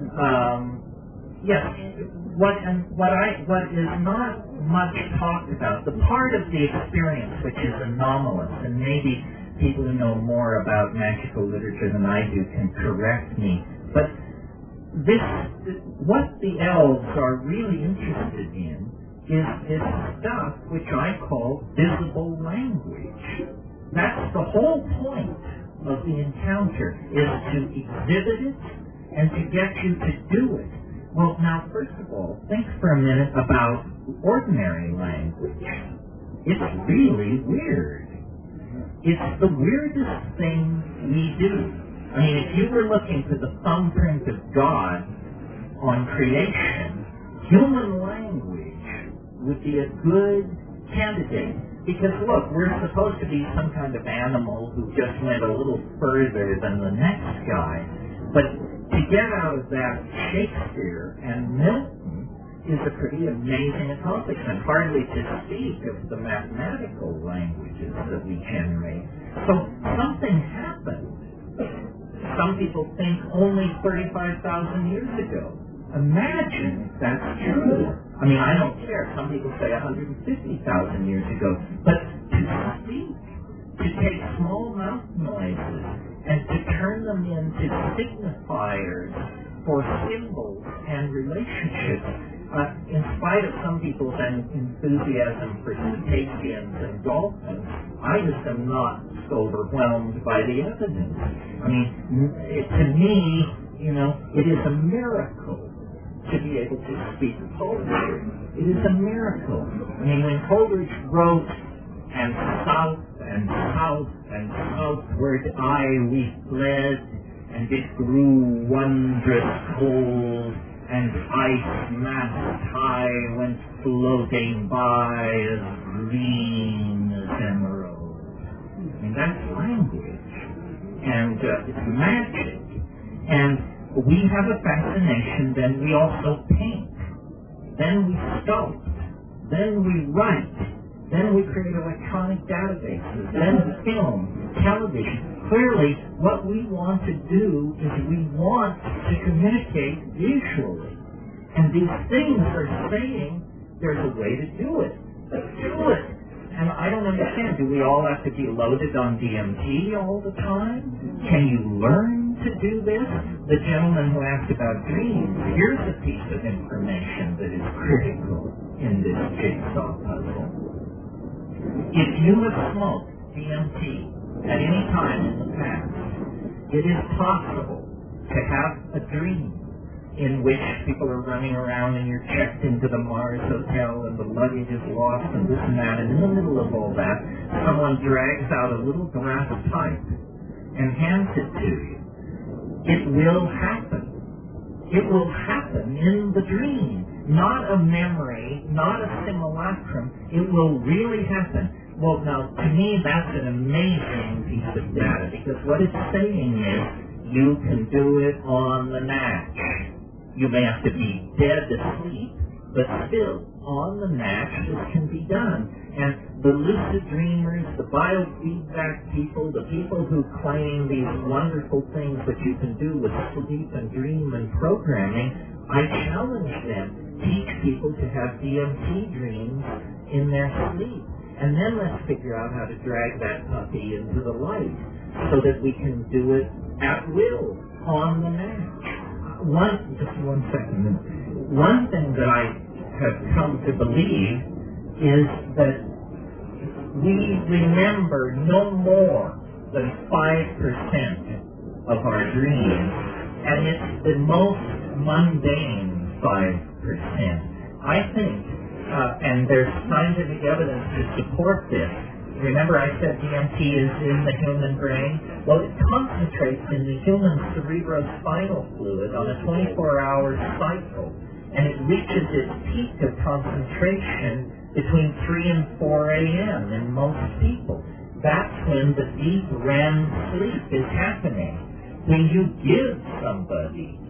Yes, what is not much talked about, the part of the experience which is anomalous, and maybe people who know more about magical literature than I do can correct me, but what the elves are really interested in is this stuff which I call visible language. That's the whole point of the encounter, is to exhibit it and to get you to do it. Well, now, first of all, think for a minute about ordinary language. It's really weird. It's the weirdest thing we do. I mean, if you were looking for the thumbprint of God on creation, human language would be a good candidate. Because, look, we're supposed to be some kind of animal who just went a little further than the next guy. But to get out of that, Shakespeare and Milton is a pretty amazing accomplishment, hardly to speak of the mathematical languages that we generate. So something happened. Some people think only 35,000 years ago. Imagine if that's true. I mean, I don't care. Some people say 150,000 years ago. But to speak, to take small mouth noises and to turn them into signifiers for symbols and relationships, in spite of some people's enthusiasm for cetaceans and dolphins, I just am not so overwhelmed by the evidence. I mean, to me, it is a miracle to be able to speak poetry. It is a miracle. I mean, when Coleridge wrote, and south and south and southward we fled, and it grew wondrous cold, and ice mast high went floating by as green as emerald. I mean, that's language. And it's magic. And we have a fascination, then we also paint. Then we sculpt. Then we write. Then we create electronic databases, then film, television. Clearly, what we want to do is we want to communicate visually. And these things are saying there's a way to do it. Let's do it. And I don't understand. Do we all have to be loaded on DMT all the time? Can you learn to do this? The gentleman who asked about dreams, here's a piece of information that is critical in this jigsaw puzzle. If you have smoked DMT at any time in the past, it is possible to have a dream in which people are running around and you're checked into the Mars Hotel and the luggage is lost and this and that, and in the middle of all that, someone drags out a little glass pipe and hands it to you. It will happen. It will happen in the dream. Not a memory, not a simulacrum. It will really happen. Well, now, to me, that's an amazing piece of data, because what it's saying is you can do it on the natch. You may have to be dead asleep, but still, on the natch, this can be done. And the lucid dreamers, the biofeedback people, the people who claim these wonderful things that you can do with sleep and dream and programming, I challenge them. Teach people to have DMT dreams in their sleep. And then let's figure out how to drag that puppy into the light so that we can do it at will on the natch. Just one second. One thing that I have come to believe is that we remember no more than 5% of our dreams, and it's the most mundane 5%. I think, and there's scientific evidence to support this. Remember I said DMT is in the human brain? Well, it concentrates in the human cerebrospinal fluid on a 24-hour cycle, and it reaches its peak of concentration between 3 and 4 a.m. in most people. That's when the deep REM sleep is happening. When you give somebody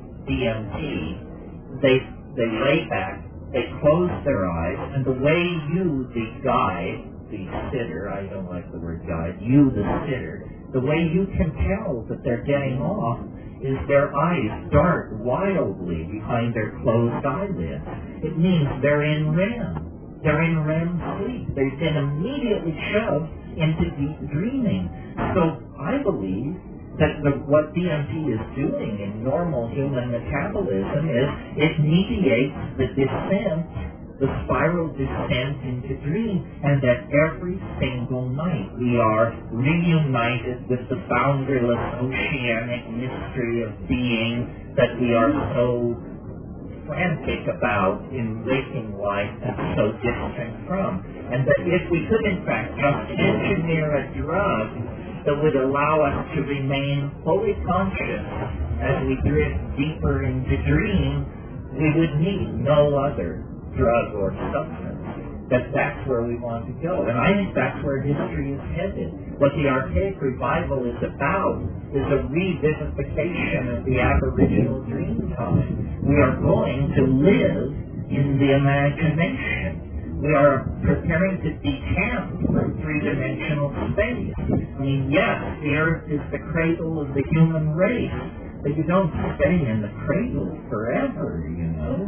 DMT, they lay back, they close their eyes, and the way you, the guide, the sitter, I don't like the word guide, you, the sitter, the way you can tell that they're getting off is their eyes dart wildly behind their closed eyelids. It means they're in REM. They're in REM sleep. They've been immediately shoved into deep dreaming. So I believe that what DMT is doing in normal human metabolism is it mediates the descent, the spiral descent into dream, and that every single night we are reunited with the boundaryless oceanic mystery of being that we are so frantic about in waking life and so distant from. And that if we could in fact just engineer a drug that would allow us to remain fully conscious as we drift deeper into dream, we would need no other drug or substance. That's where we want to go. And I think that's where history is headed. What the Archaic Revival is about is a revivification of the Aboriginal dream time. We are going to live in the imagination. We are preparing to decamp from three-dimensional space. I mean, yes, the Earth is the cradle of the human race, but you don't stay in the cradle forever, you know.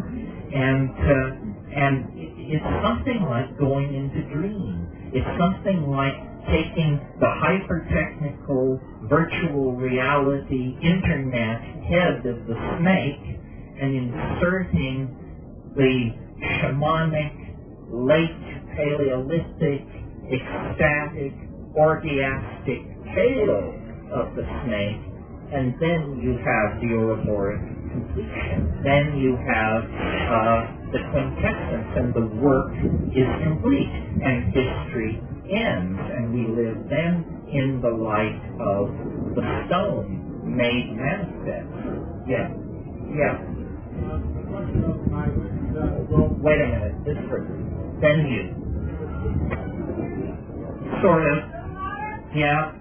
And it's something like going into dream. It's something like taking the hyper-technical virtual reality internet head of the snake and inserting the shamanic, late Paleolithic, ecstatic, orgiastic tail of the snake, and then you have the Ouroboros completion. Then you have the quintessence, and the work is complete, and history ends, and we live then in the light of the stone made manifest. Yeah. Wait a minute, this person. Then you. Sort of. Yeah.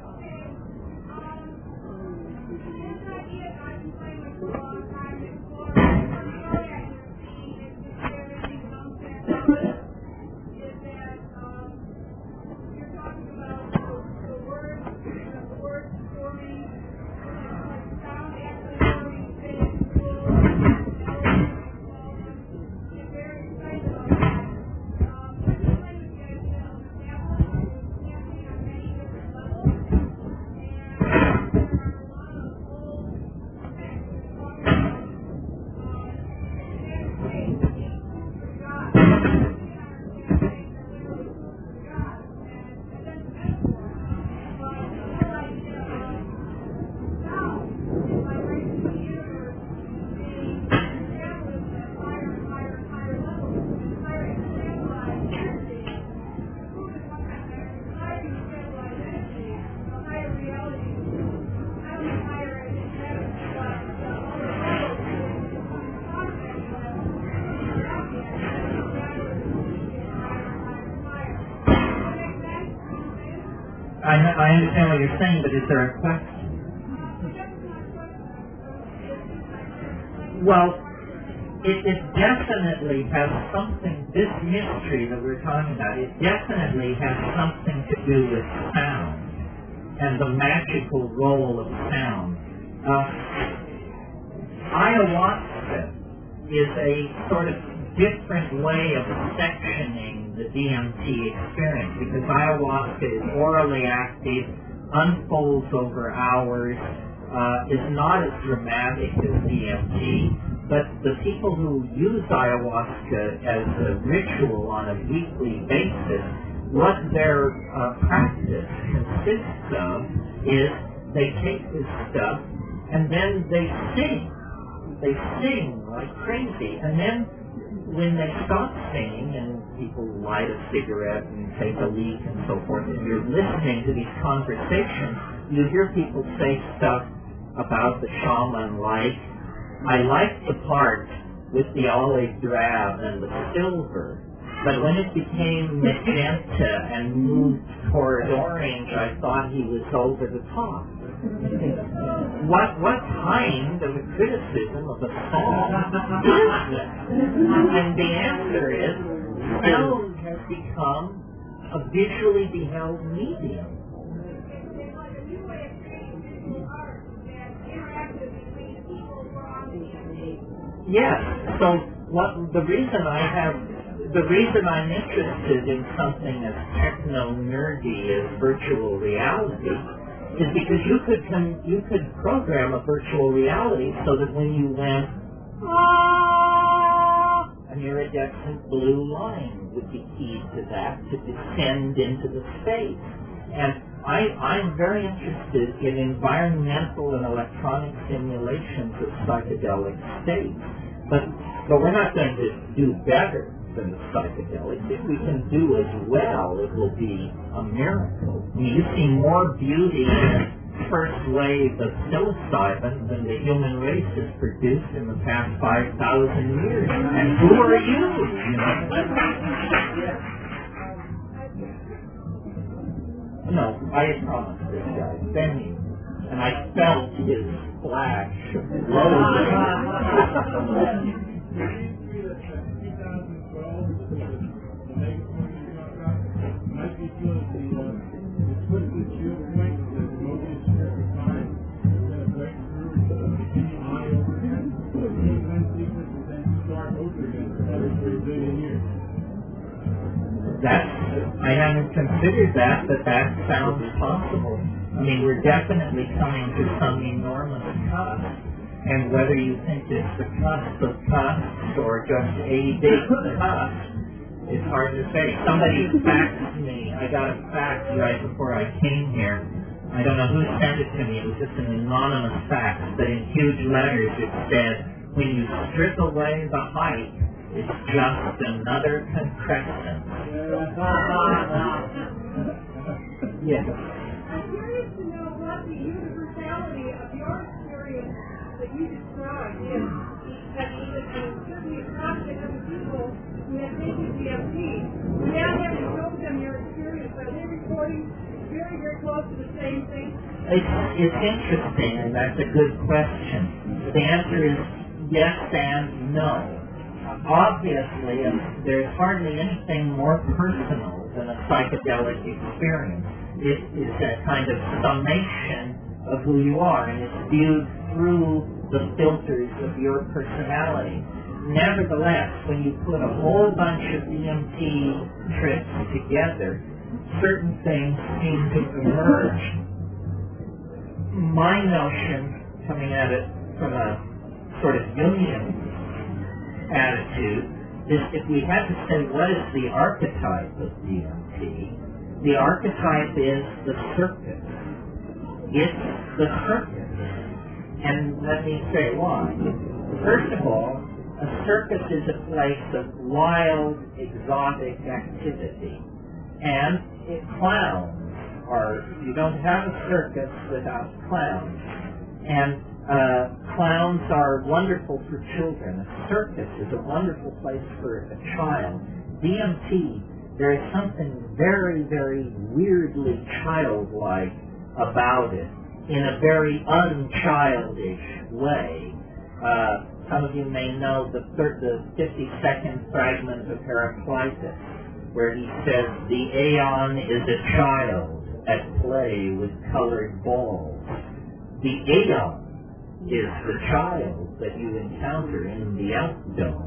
I understand what you're saying, but is there a question? Well, it definitely has something, this mystery that we're talking about, it definitely has something to do with sound and the magical role of sound. Ayahuasca is a sort of different way of sectioning the DMT experience, because ayahuasca is orally active, unfolds over hours, is not as dramatic as DMT, but the people who use ayahuasca as a ritual on a weekly basis, what their practice consists of is they take this stuff and then they sing. They sing like crazy, and then when they stop singing and people light a cigarette and take a leak and so forth, and you're listening to these conversations, you hear people say stuff about the shaman like, I like the part with the olive drab and the silver, but when it became magenta and moved toward orange, I thought he was over the top. What kind of a criticism of a song is this? And the answer is, sound has become a visually beheld medium. Yes. So the reason I'm interested in something as techno-nerdy as virtual reality is because you could program a virtual reality so that when you went, an iridescent blue line would be keyed to that to descend into the space. And I'm very interested in environmental and electronic simulations of psychedelic states. But we're not going to do better than the psychedelics. If we can do as well, it will be a miracle. I mean, you see more beauty in the first wave of psilocybin than the human race has produced in the past 5,000 years. And who are you? No, I promised this guy, Benny, and I felt his flash of loathing. I haven't considered that, but that sounds possible. I mean, we're definitely coming to some enormous cusp, and whether you think it's the cusp of cusps or just a big cusp, it's hard to say. Somebody faxed me. I got a fax right before I came here. I don't know who sent it to me. It was just an anonymous fax, but in huge letters it said, when you strip away the hype, it's just another concrescent. Yes. I'm curious to know what the universality of your experience that you described is. That certainly attracts to other people who have taken DMT. Without having told them your experience, are they recording very, very close to the same thing? It's interesting, and that's a good question. The answer is yes and no. Obviously, there's hardly anything more personal than a psychedelic experience. It is a kind of summation of who you are, and it's viewed through the filters of your personality. Nevertheless, when you put a whole bunch of DMT trips together, certain things seem to emerge. My notion, coming at it from a sort of Jungian attitude, is if we had to say what is the archetype of DMT, the archetype is the circus. It's the circus. And let me say why. First of all, a circus is a place of wild, exotic activity. And clowns you don't have a circus without clowns. And clowns are wonderful for children. A circus is a wonderful place for a child. DMT there is something very, very weirdly childlike about it, in a very unchildish way. Some of you may know the 52nd fragment of Heraclitus, where he says, the Aeon is a child at play with colored balls. The Aeon is the child that you encounter in the Elf Dome.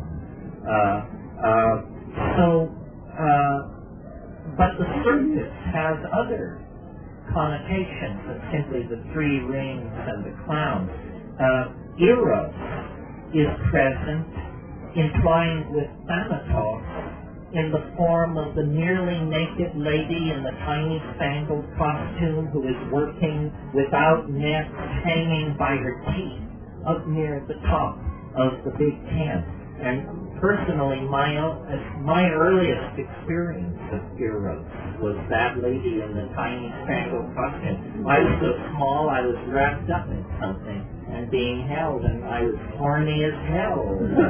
But the circus has other connotations than simply the three rings and the clown. Eros is present, entwined with Thanatos, in the form of the nearly naked lady in the tiny spangled costume who is working without nets, hanging by her teeth up near the top of the big tent. And personally, my earliest experience of Eros was that lady in the tiny spangled costume. I was so small, I was wrapped up in something and being held, and I was horny as hell.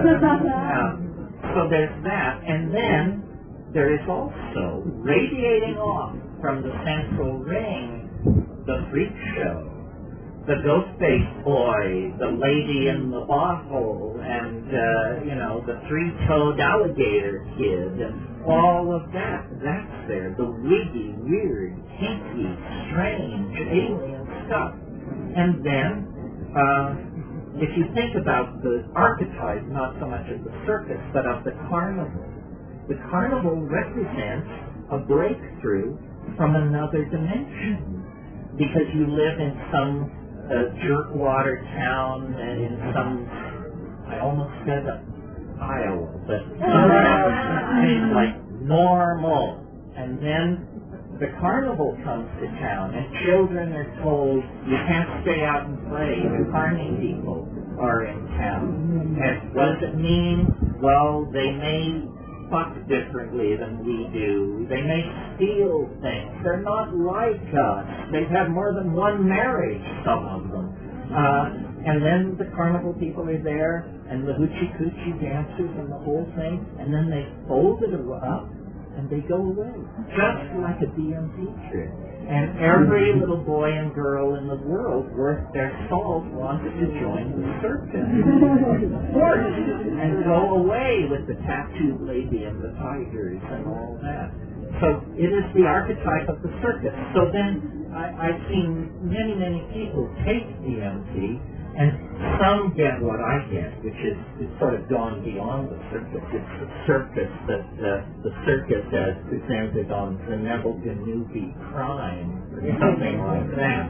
So there's that. And then there is also, radiating off from the central ring, the freak show. The ghost-faced boy, the lady in the bottle, and, the three-toed alligator kid, and all of that, that's there. The wiggy, weird, kinky, strange, alien stuff. And then, if you think about the archetype, not so much of the circus, but of the carnival represents a breakthrough from another dimension. Because you live in some jerkwater town and in some, I almost said Iowa, but like normal. And then the carnival comes to town and children are told you can't stay out and play. The carny people are in town. And what does it mean? Well, they may fuck differently than we do. They may steal things. They're not like us. They've had more than one marriage, some of them. And then the carnival people are there, and the hoochie-coochie dancers and the whole thing, and then they fold it up, and they go away. Just like a DMT trip. And every little boy and girl in the world worth their salt wants to join the circus. Of course. And go away with the tattooed lady and the tigers and all that. So it is the archetype of the circus. So then I've seen many, many people take DMT, and some get what I get, which is it's sort of gone beyond the circus. It's the circus that the circus as presented on the Neville Ganubi crime, or something like that.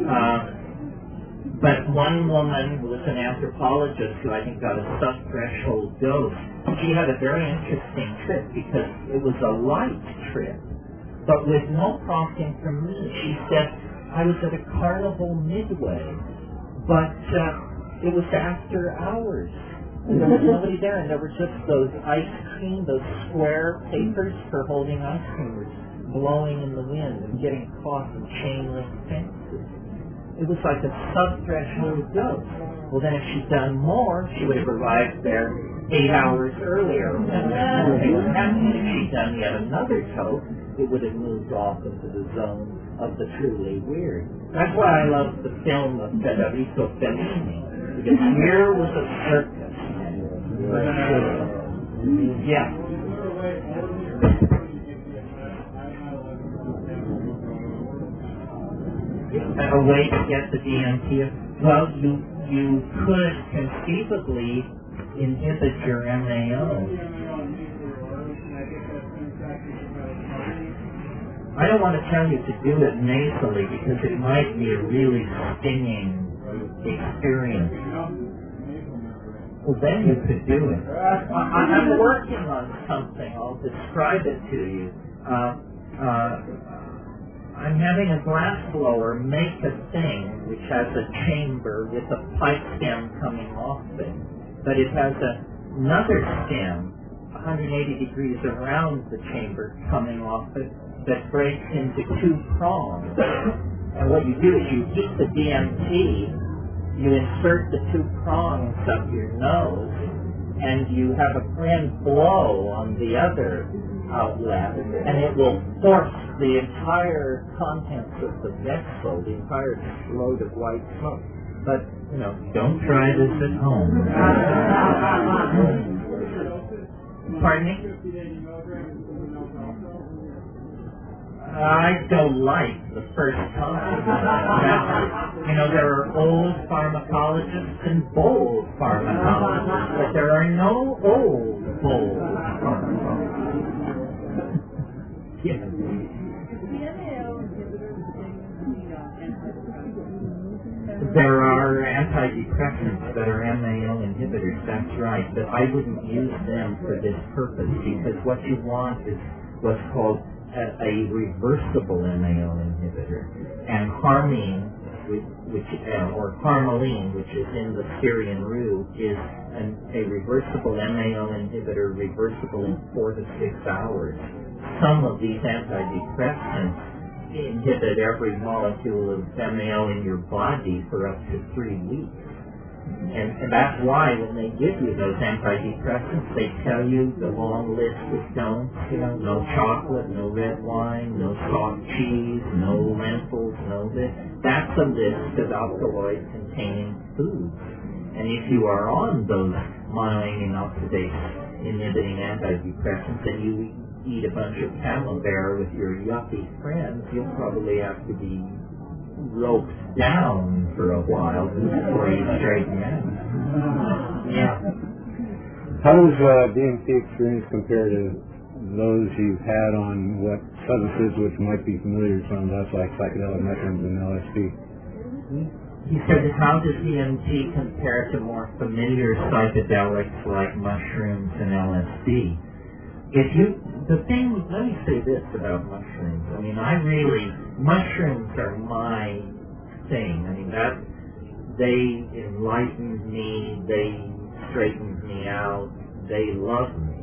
But one woman who was an anthropologist who I think got a sub-threshold dose, she had a very interesting trip because it was a light trip, but with no prompting from me. She said, I was at a carnival midway, but it was after hours. And there was nobody there, and there were just those ice cream, those square papers for holding ice creamers blowing in the wind and getting caught in chain link fences. It was like a sub-threshold dose. Well, then if she'd done more, she would have arrived there 8 hours earlier. And if she'd done yet another toke, it would have moved off into the zone of the truly weird. That's why I love the film of Federico Fellini, because here was a circus. Yeah. A way to get the DMT? Well, you could conceivably inhibit your MAO. I don't want to tell you to do it nasally because it might be a really stinging experience. Well, then you could do it. I'm working on something. I'll describe it to you. I'm having a glass blower make a thing which has a chamber with a pipe stem coming off it. But it has another stem 180 degrees around the chamber coming off it that breaks into 2 prongs. And what you do is you heat the DMT, you insert the 2 prongs up your nose, and you have a friend blow on the other outlet, and it will force the entire contents of the vessel, the entire load of white smoke. But, don't try this at home. Pardon me? I don't like the first time. There are old pharmacologists and bold pharmacologists, but there are no old, bold pharmacologists. Yes. There are antidepressants that are MAO inhibitors, that's right, but I wouldn't use them for this purpose because what you want is what's called a reversible MAO inhibitor. And harmine, or harmaline, which is in the Syrian rue, is a reversible MAO inhibitor, reversible in 4 to 6 hours. Some of these antidepressants inhibit every molecule of MAO in your body for up to 3 weeks. And that's why when they give you those antidepressants, they tell you the long list of don'ts, no chocolate, no red wine, no soft cheese, no lentils, no this. That's a list of alkaloid-containing foods. And if you are on those monoamine oxidase inhibiting antidepressants and you eat a bunch of camembert with your yuppie friends, you'll probably have to be roped down for a while before you straighten out. Yeah. How does DMT experience compare to those you've had on what substances which might be familiar to some of us, like psychedelic mushrooms and LSD? He said, how does DMT compare to more familiar psychedelics like mushrooms and LSD? Let me say this about mushrooms. Mushrooms are my thing. They enlightened me, they straightened me out, they love me.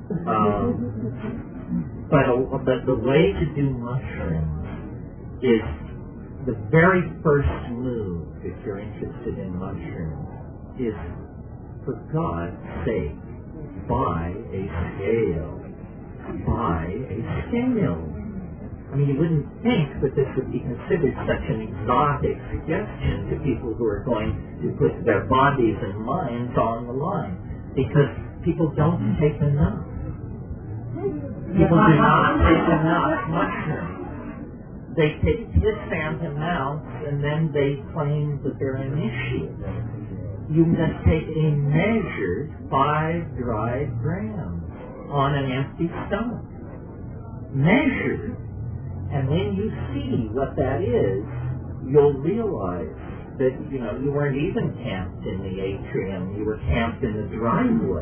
But the way to do mushrooms is the very first move, if you're interested in mushrooms, is, for God's sake, buy a scale. Buy a scale. You wouldn't think that this would be considered such an exotic suggestion to people who are going to put their bodies and minds on the line, because people don't take enough. People do not take enough mushrooms. They take distant amounts and then they claim that they're initiates. You must take a measured 5 dried grams on an empty stomach. Measured. And when you see what that is, you'll realize that, you weren't even camped in the atrium, you were camped in the driveway.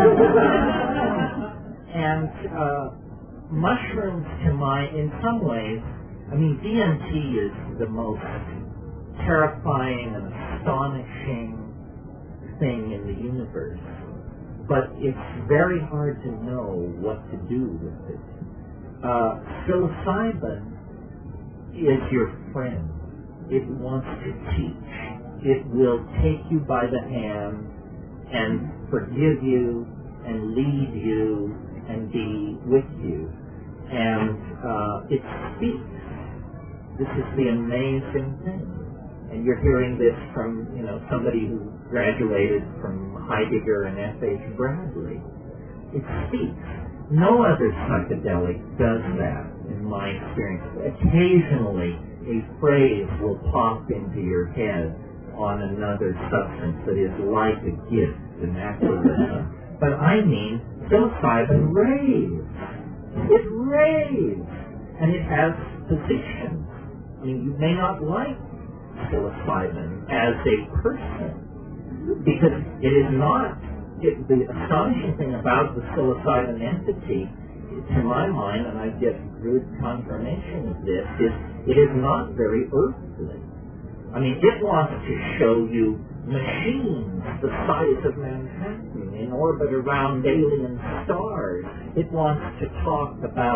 And mushrooms in some ways, DMT is the most terrifying and astonishing thing in the universe. But it's very hard to know what to do with it. Psilocybin is your friend. It wants to teach. It will take you by the hand and forgive you and lead you and be with you. And it speaks. This is the amazing thing. And you're hearing this from, somebody who graduated from Heidegger and F.H. Bradley. It speaks. No other psychedelic does that, in my experience. Occasionally, a phrase will pop into your head on another substance that is like a gift, an aphorism. But psilocybin raves. It raves. And it has positions. You may not like psilocybin as a person, because it is not. The astonishing thing about the psilocybin entity, to my mind, and I get good confirmation of this, is it is not very earthly. It wants to show you machines the size of Manhattan in orbit around alien stars. It wants to talk about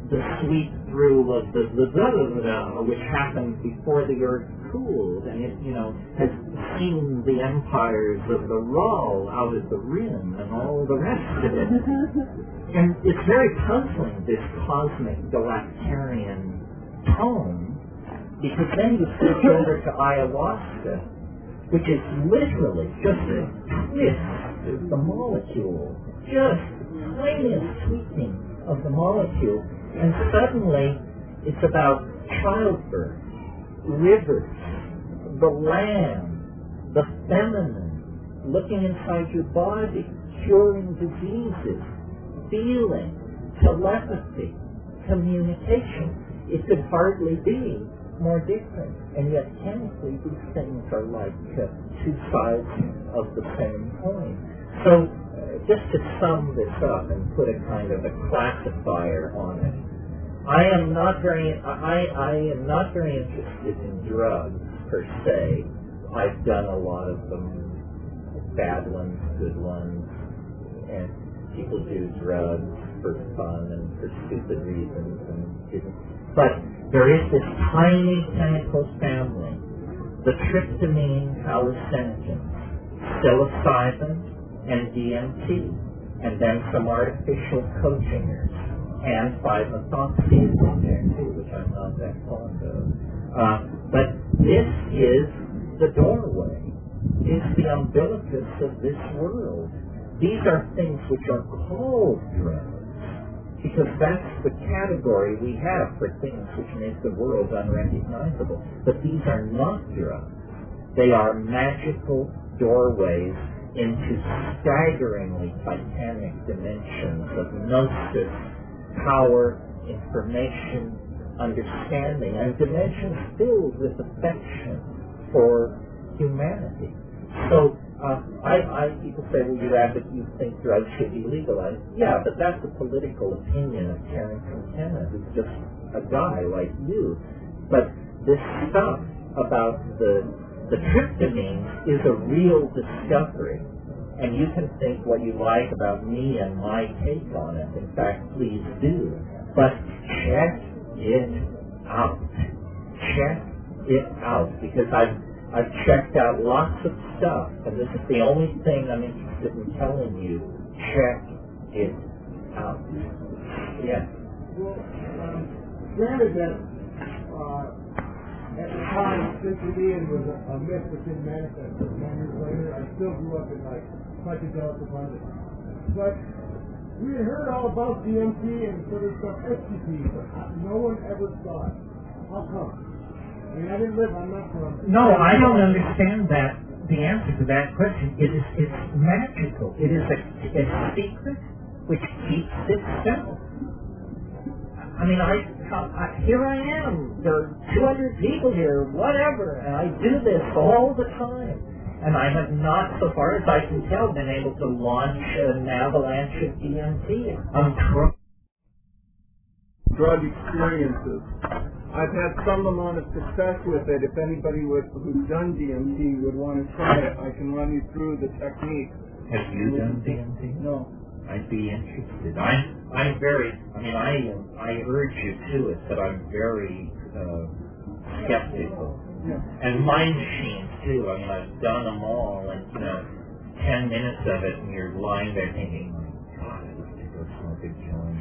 the sweep through of the which happened before the earth cooled, and it, has seen the empires of the Raw out at the rim and all the rest of it. And it's very puzzling, this cosmic galactarian tone, because then you switch over to ayahuasca, which is literally just a twist of the molecule, just tiniest tweaking of the molecule, and suddenly it's about childbirth, rivers, the land, the feminine, looking inside your body, curing diseases, feeling, telepathy, communication. It could hardly be more different, and yet chemically these things are like two sides of the same coin. So just to sum this up and put a kind of a classifier on it, I am not very interested in drugs per se. I've done a lot of them, bad ones, good ones, and people do drugs for fun and for stupid reasons and didn't. But there is this tiny chemical family, the tryptamine hallucinogens, psilocybin and DMT, and then some artificial cochingers, and 5-methoxy is in there too, which I'm not that fond of. But this is the doorway, is the umbilicus of this world. These are things which are called drugs, because that's the category we have for things which make the world unrecognizable. But these are not drugs. They are magical doorways into staggeringly titanic dimensions of gnosis, power, information, understanding, and dimensions filled with affection for humanity. So people say, well, you think drugs should be legalized. Yeah, but that's the political opinion of Carrington Kenna, who's just a guy like you. But this stuff about the tryptamine is a real discovery. And you can think what you like about me and my take on it. In fact, please do. But check it out. Check it out. Because I've checked out lots of stuff, and this is the only thing I'm interested in telling you. Check it out. Yes? Well, granted that at the time, Cincinnati was a myth that didn't manifest. 10 years later, I still grew up in psychedelic abundance. But we had heard all about DMT and sort of stuff, STP, but no one ever saw it. How come? I mean, I didn't live, I'm not from... No, I don't understand that. The answer to that question is it's magical. It is a secret which keeps itself. I mean, here I am. There are 200 people here, whatever, and I do this all the time. And I have not, so far as I can tell, been able to launch an avalanche of DMT. Drug experiences. I've had some amount of success with it. If anybody who's done DMT would want to try it, I can run you through the technique. Have you done DMT? No. I'd be interested. I'm very, I urge you to it, but I'm very skeptical. Yeah. And mind machines too. I mean, I've done them all, and 10 minutes of it, and you're lying there thinking, God, I'd like to go smoke a joint.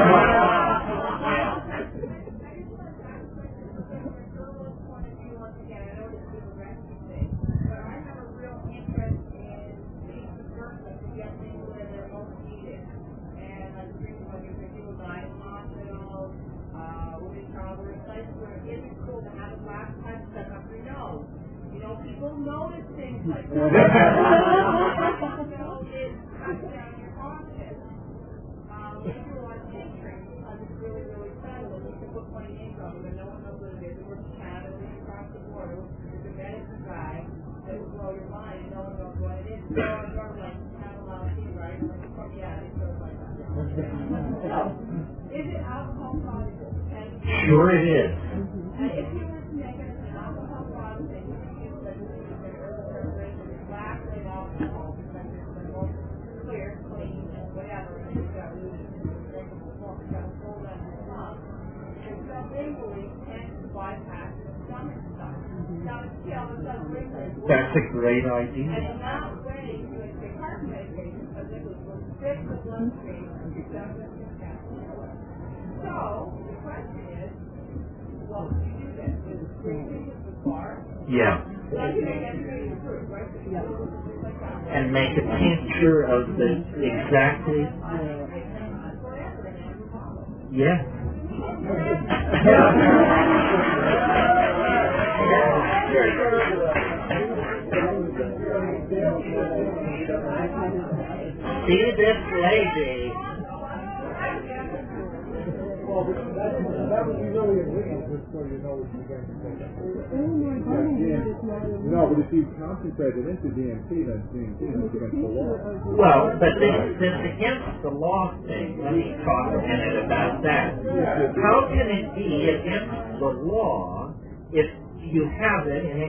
People notice things like that. It cuts down your confidence. If you want tincturing, because it's really, really subtle, and you can put plain ink on it, and no one knows what it is. It works Canada, across the border. There's a medicine guy that will blow your mind, and no one knows what it is. So I'm sort of like, have a lot of tea, right? Yeah, it's sort of like that. Is it alcohol soluble? Sure it is. If you were to make it an alcohol product, then you could use like herbal preparation, black and alcohol, because it's the most clear, clean, and whatever, and it's got really drinkable form. It's got a cold on your tongue. legally tend to bypass some stuff. Now, still, it does regulate. That's a great idea. And not waiting to take heart medication because it would restrict the bloodstream and doesn't impact the liver. So, the question is, well, do you do that? Is it treated with bar? Yeah. Like you make everybody approved, right? Yeah. Like that. And make a tincture of the exactly. Yeah. See this lady. Well, that would be really illegal, just so you know what you're going to take. No, but if you concentrate it into DMT, then DMT is against the law. Well, but this against the law thing, let me talk a minute about that. How can it be against the law if you have it in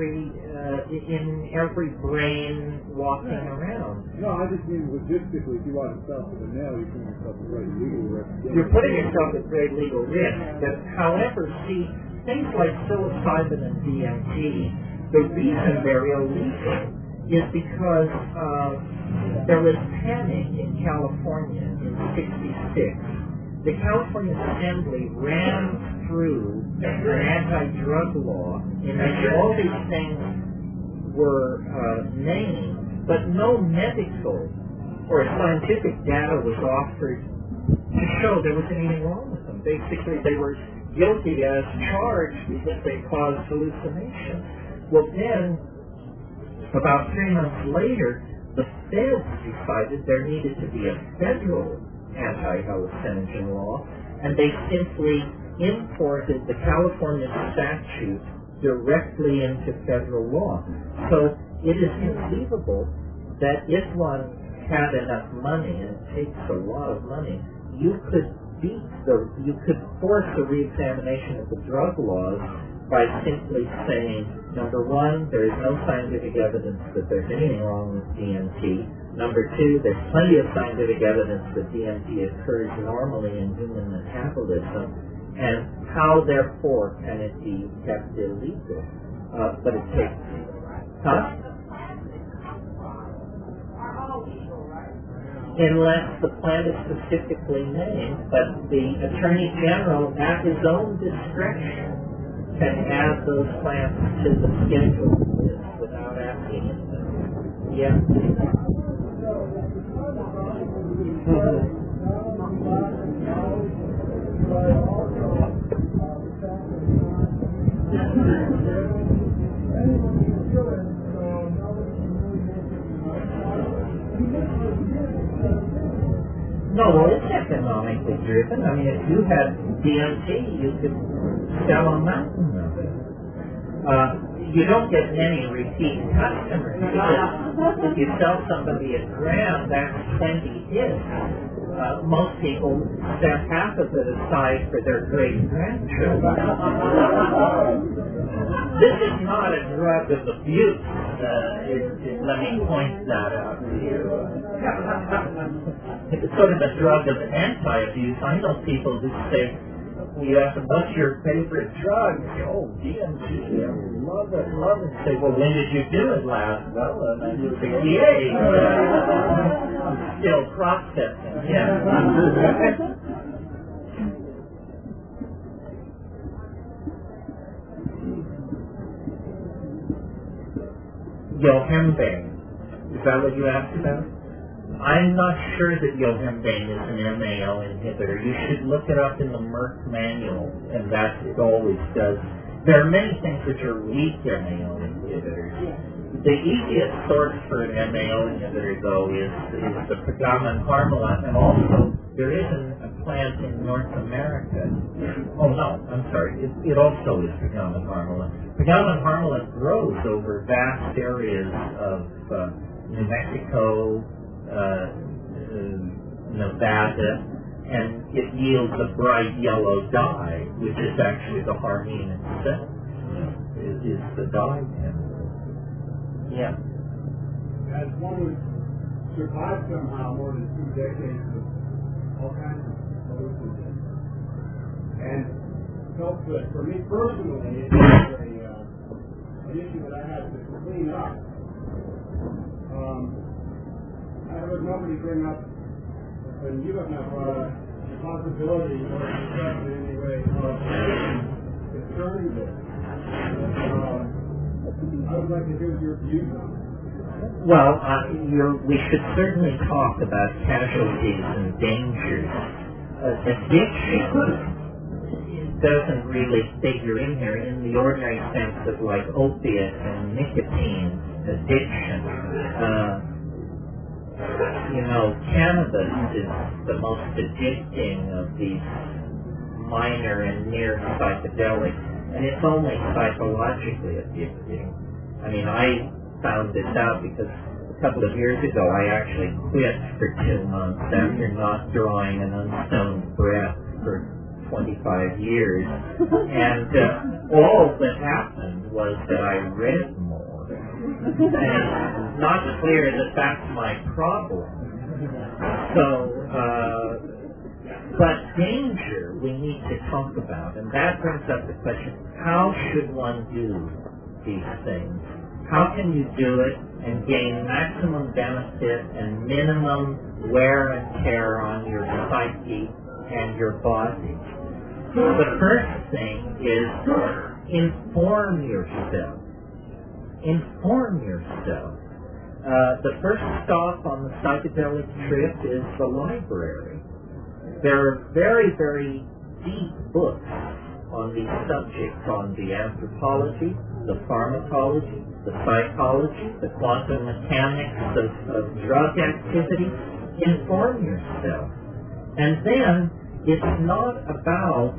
every brain walking around? No, I just mean logistically, if you want to sell for the nail, you're putting yourself at great legal risk. You're putting yourself at great legal risk. But however, see, things like psilocybin and DMT, the reason they're illegal is because there was panic in California in '66. The California Assembly ran through an anti-drug law in which all these things were named, but no medical or scientific data was offered to show there was anything wrong with them. Basically, they were guilty as charged because they caused hallucination. Well, then, about 3 months later, the feds decided there needed to be a federal anti-hallucinogen law, and they simply imported the California statute directly into federal law. So it is conceivable that if one had enough money, and it takes a lot of money, you could force a reexamination of the drug laws by simply saying, number one, there is no scientific evidence that there's anything wrong with DMT. Number two, there's plenty of scientific evidence that DMT occurs normally in human metabolism. And how, therefore, can it be kept illegal? But it takes... Huh? Unless the plant is specifically named, but the Attorney General, at his own discretion, can add those plants to the schedule without asking them. Yeah. No, well, it's economically driven. I mean, if you had DMT, you could sell a mountain of it. You don't get many repeat customers. If you sell somebody a gram, that's 20 hits. Most people set half of it aside for their great-grandchildren. This is not a drug of abuse. Let me point that out to you. It's sort of a drug of anti-abuse. I know people who say, you ask them, what's your favorite drug? Oh, DMT. I love it, love it. Say, well, when did you do it last? Well, 1968. I'm still processing. Yeah. Yohembane. Is that what you asked about? I'm not sure that yohembane is an MAO inhibitor. You should look it up in the Merck manual, and that it always does. There are many things which are weak MAO inhibitors. The easiest source for an MAO inhibitor, though, is the Pegamon harmala, and also there is a plant in North America. Oh no, I'm sorry. It also is Pegamon harmala. Pegamon harmala grows over vast areas of New Mexico, Nevada, and it yields a bright yellow dye, which is actually the harmine itself. It is the dye. Yeah. As one would survive somehow more than 2 decades of all kinds of hallucinogens, and help good. For me personally, it was an issue that I had to clean up. I heard nobody bring up, and you have not brought up, the possibility or discussed in any way of concerning this. I would like to hear your views on it. Well, we should certainly talk about casualties and dangers. Addiction doesn't really figure in here in the ordinary sense of like opiate and nicotine addiction. Cannabis is the most addicting of these minor and near psychedelics, and it's only psychologically addicting. I mean, I found this out because a couple of years ago I actually quit for 2 months after not drawing an unstoned breath for 25 years, and all that happened was that I read more, and it's not clear that that's my problem. So, but danger we need to talk about, and that brings up the question, how should one do these things? How can you do it and gain maximum benefit and minimum wear and tear on your psyche and your body? The first thing is inform yourself. Inform yourself. The first stop on the psychedelic trip is the library. There are very, very deep books on these subjects, on the anthropology, the pharmacology, the psychology, the quantum mechanics of drug activity. Inform yourself. And then it's not about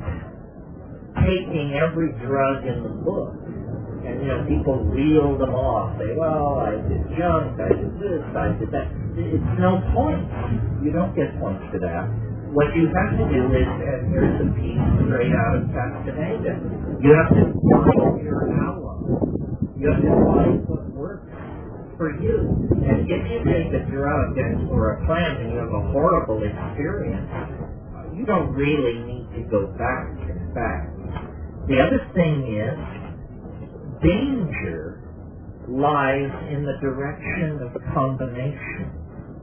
taking every drug in the book. And, people reel them off. Say, well, I did junk, I did this, I did that. It's no point. You don't get points for that. What you have to do is, and here's a piece straight out of Castaneda, you have to find your ally. You have to find what works for you. And if you take a drug or a plant and you have a horrible experience, you don't really need to go back and back. The other thing is, danger lies in the direction of combination.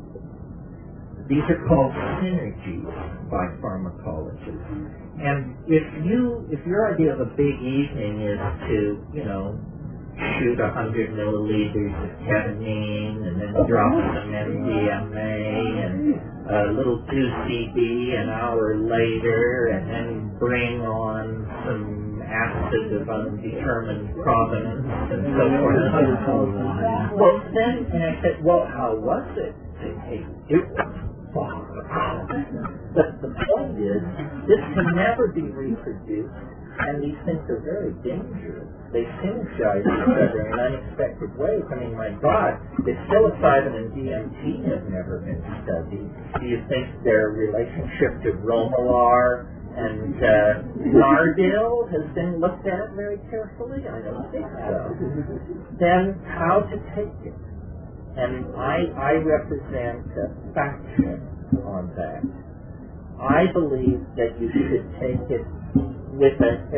These are called synergies by pharmacologists. And if your idea of a big evening is to, shoot 100 milliliters of ketamine and then drop some MDMA and a little 2CB an hour later and then bring on some acid of undetermined provenance and so forth. Well, then, and I said, well, how was it? It was fun. But the point is, this can never be reproduced, and these things are very dangerous. They synergize each other in unexpected ways. I mean, my God, if psilocybin and DMT have never been studied, do you think their relationship to Romalar and Nardil has been looked at very carefully? I don't think so. Then how to take it? And I represent a faction on that. I believe that you should take it with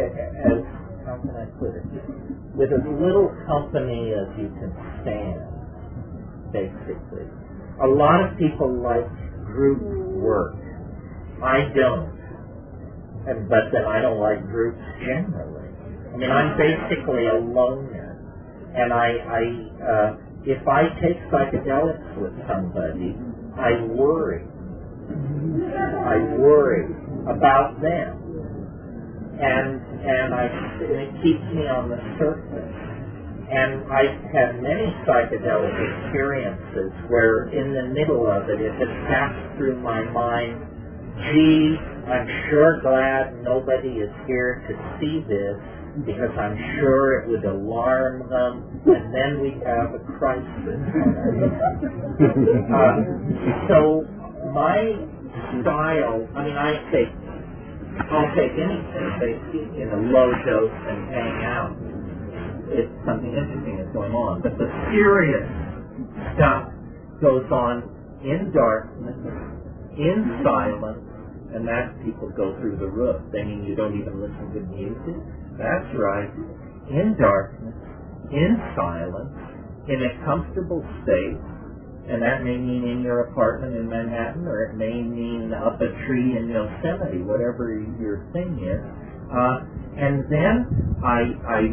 how can I put it? With as little company as you can stand, basically. A lot of people like group work. I don't. But then I don't like groups generally. I mean, I'm basically a loner. And if I take psychedelics with somebody, I worry. I worry about them. And it keeps me on the surface. And I've had many psychedelic experiences where in the middle of it, it has passed through my mind, gee, I'm sure glad nobody is here to see this, because I'm sure it would alarm them, and then we'd have a crisis. So my style, I mean, I'll take anything in a low dose and hang out if something interesting is going on. But the serious stuff goes on in darkness, in silence, and that people go through the roof. They mean you don't even listen to music? That's right. In darkness, in silence, in a comfortable state, and that may mean in your apartment in Manhattan, or it may mean up a tree in Yosemite, whatever your thing is. And then I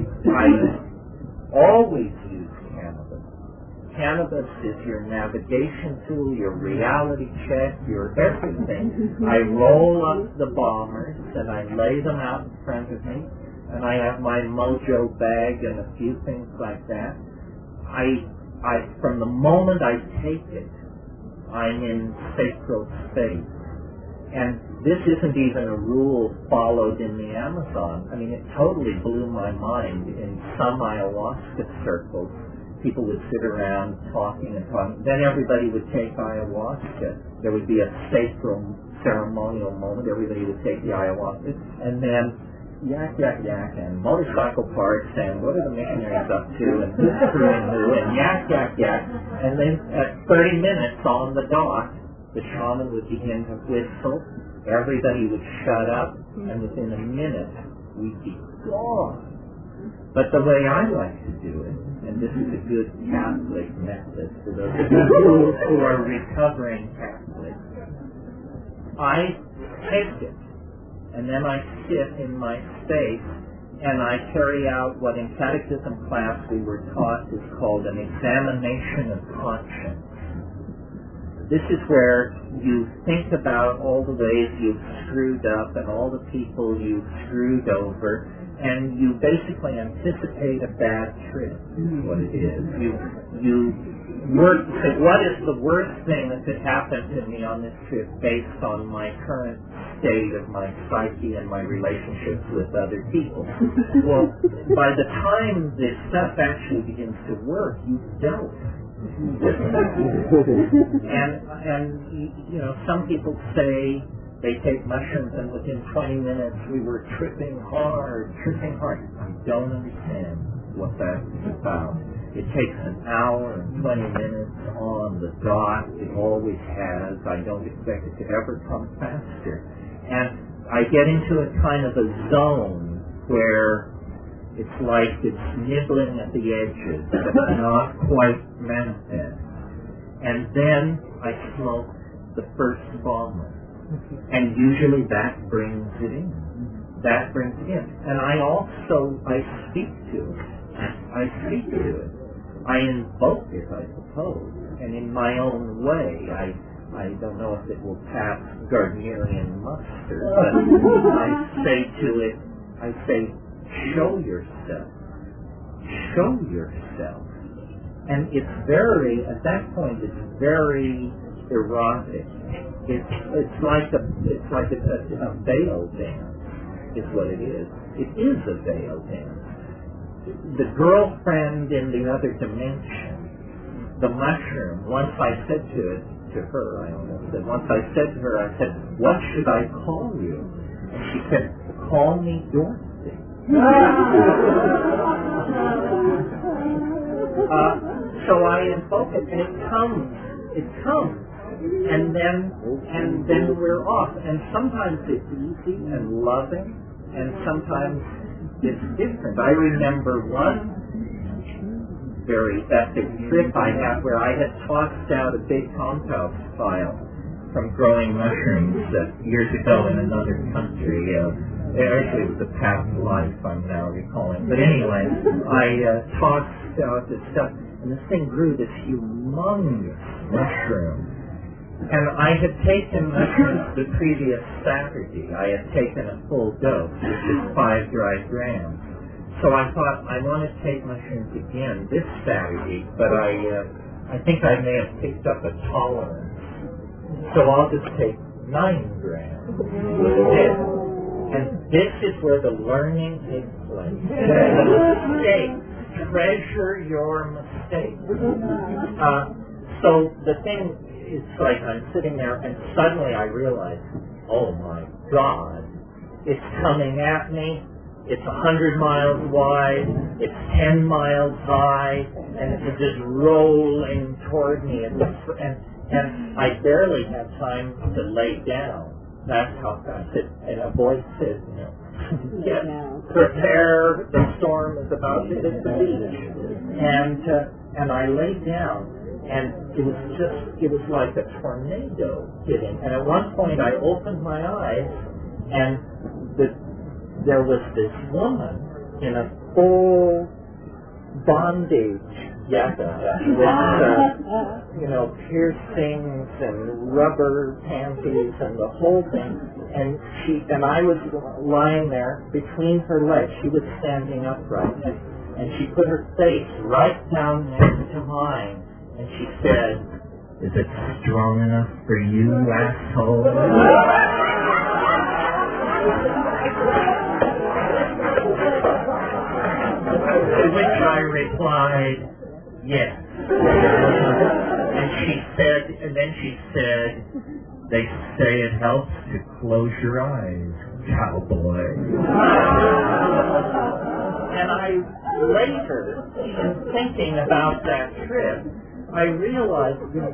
always use cannabis. Cannabis is your navigation tool, your reality check, your everything. I roll up the bombers and I lay them out in front of me, and I have my mojo bag and a few things like that. From the moment I take it, I'm in sacral space. And this isn't even a rule followed in the Amazon. I mean, it totally blew my mind. In some ayahuasca circles, people would sit around talking and talking. Then everybody would take ayahuasca. There would be a sacral ceremonial moment. Everybody would take the ayahuasca. And then yak, and motorcycle parts, and what are the missionaries up to, and and yak. And then at 30 minutes on the dot, the shaman would begin to whistle. Everybody would shut up, and within a minute, we'd be gone. But the way I like to do it, and this is a good Catholic method for those who are recovering Catholics, I take it, and then I sit in my space, and I carry out what in catechism class we were taught is called an examination of conscience. This is where you think about all the ways you've screwed up and all the people you've screwed over, and you basically anticipate a bad trip, is what it is. You work, say, what is the worst thing that could happen to me on this trip based on my current state of my psyche and my relationships with other people? Well, by the time this stuff actually begins to work, you don't. And you know, some people say they take mushrooms and within 20 minutes we were tripping hard. I don't understand what that's about. It takes an hour and 20 minutes on the dot. It always has. I don't expect it to ever come faster. And I get into a kind of a zone where it's like it's nibbling at the edges, but not quite manifest. And then I smoke the first bomber. And usually that brings it in. And I speak to it. I invoke it, I suppose. And in my own way, I don't know if it will pass Gardnerian muster, but I say to it, show yourself. And it's at that point, it's very erotic. It's like a veil dance, is what it is. It is a veil dance. The girlfriend in the other dimension, the mushroom, once I said to her, what should I call you? And she said, call me Dorothy. So I invoke it, and it comes, and then we're off. And sometimes it's easy and loving, and sometimes it's different. I remember one very epic trip I had where I had tossed out a big compost file from growing mushrooms years ago in another country. Actually, it was a past life, I'm now recalling. But anyway, I tossed out this stuff, and this thing grew this humongous mushroom. And I had taken mushrooms the previous Saturday. I had taken a full dose, which is 5 dry grams. So I thought, I want to take mushrooms again this Saturday, but I think I may have picked up a tolerance. So I'll just take 9 grams. And this is where the learning takes place. Mistakes. Treasure your mistakes. So the thing is like I'm sitting there and suddenly I realize, oh my God, it's coming at me. It's 100 miles wide. It's 10 miles high. And it's just rolling toward me. And I barely have time to lay down. That's how fast it, and a voice said, you know, prepare, the storm is about to hit the beach. And I laid down, and it was like a tornado hitting. And at one point I opened my eyes, and there was this woman in a full bondage yaka with, you know, piercings and rubber panties and the whole thing. And I was lying there between her legs. She was standing upright, and she put her face right down next to mine, and she said, "Is it strong enough for you, asshole?" To which I replied, "Yes." And then she said, "They say it helps to close your eyes, cowboy." And I later, in thinking about that trip, I realized the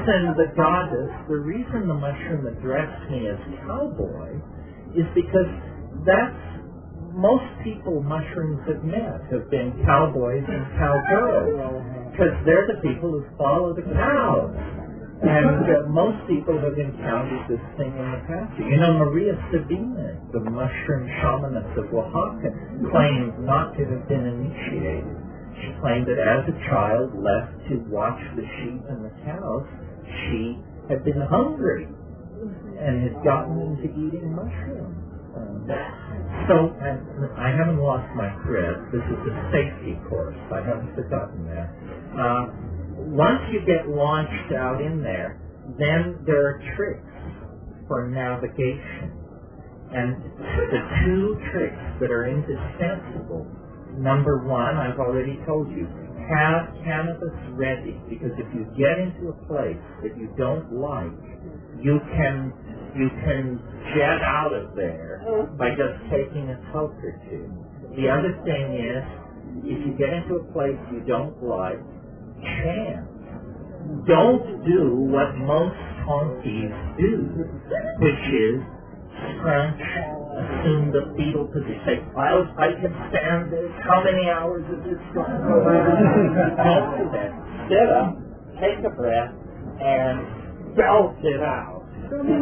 reason the mushroom addressed me as cowboy is because most people mushrooms have met have been cowboys and cowgirls, because they're the people who follow the cows. And most people have encountered this thing in the past. You know, Maria Sabina, the mushroom shamaness of Oaxaca, claimed not to have been initiated. She claimed that as a child left to watch the sheep and the cows, she had been hungry and had gotten into eating mushrooms. So I haven't lost my thread. This is a safety course. I haven't forgotten that. Once you get launched out in there, then there are tricks for navigation. And the two tricks that are indispensable, number one, I've already told you, have cannabis ready, because if you get into a place that you don't like, you can jet out of there by just taking a toke or two. The other thing is, if you get into a place you don't like, chance. Don't do what most honkies do, which is scrunch, assume the fetal position. Say, I can stand this. How many hours is this going to go? Don't do that. Sit up, take a breath, and belt it out. Drumming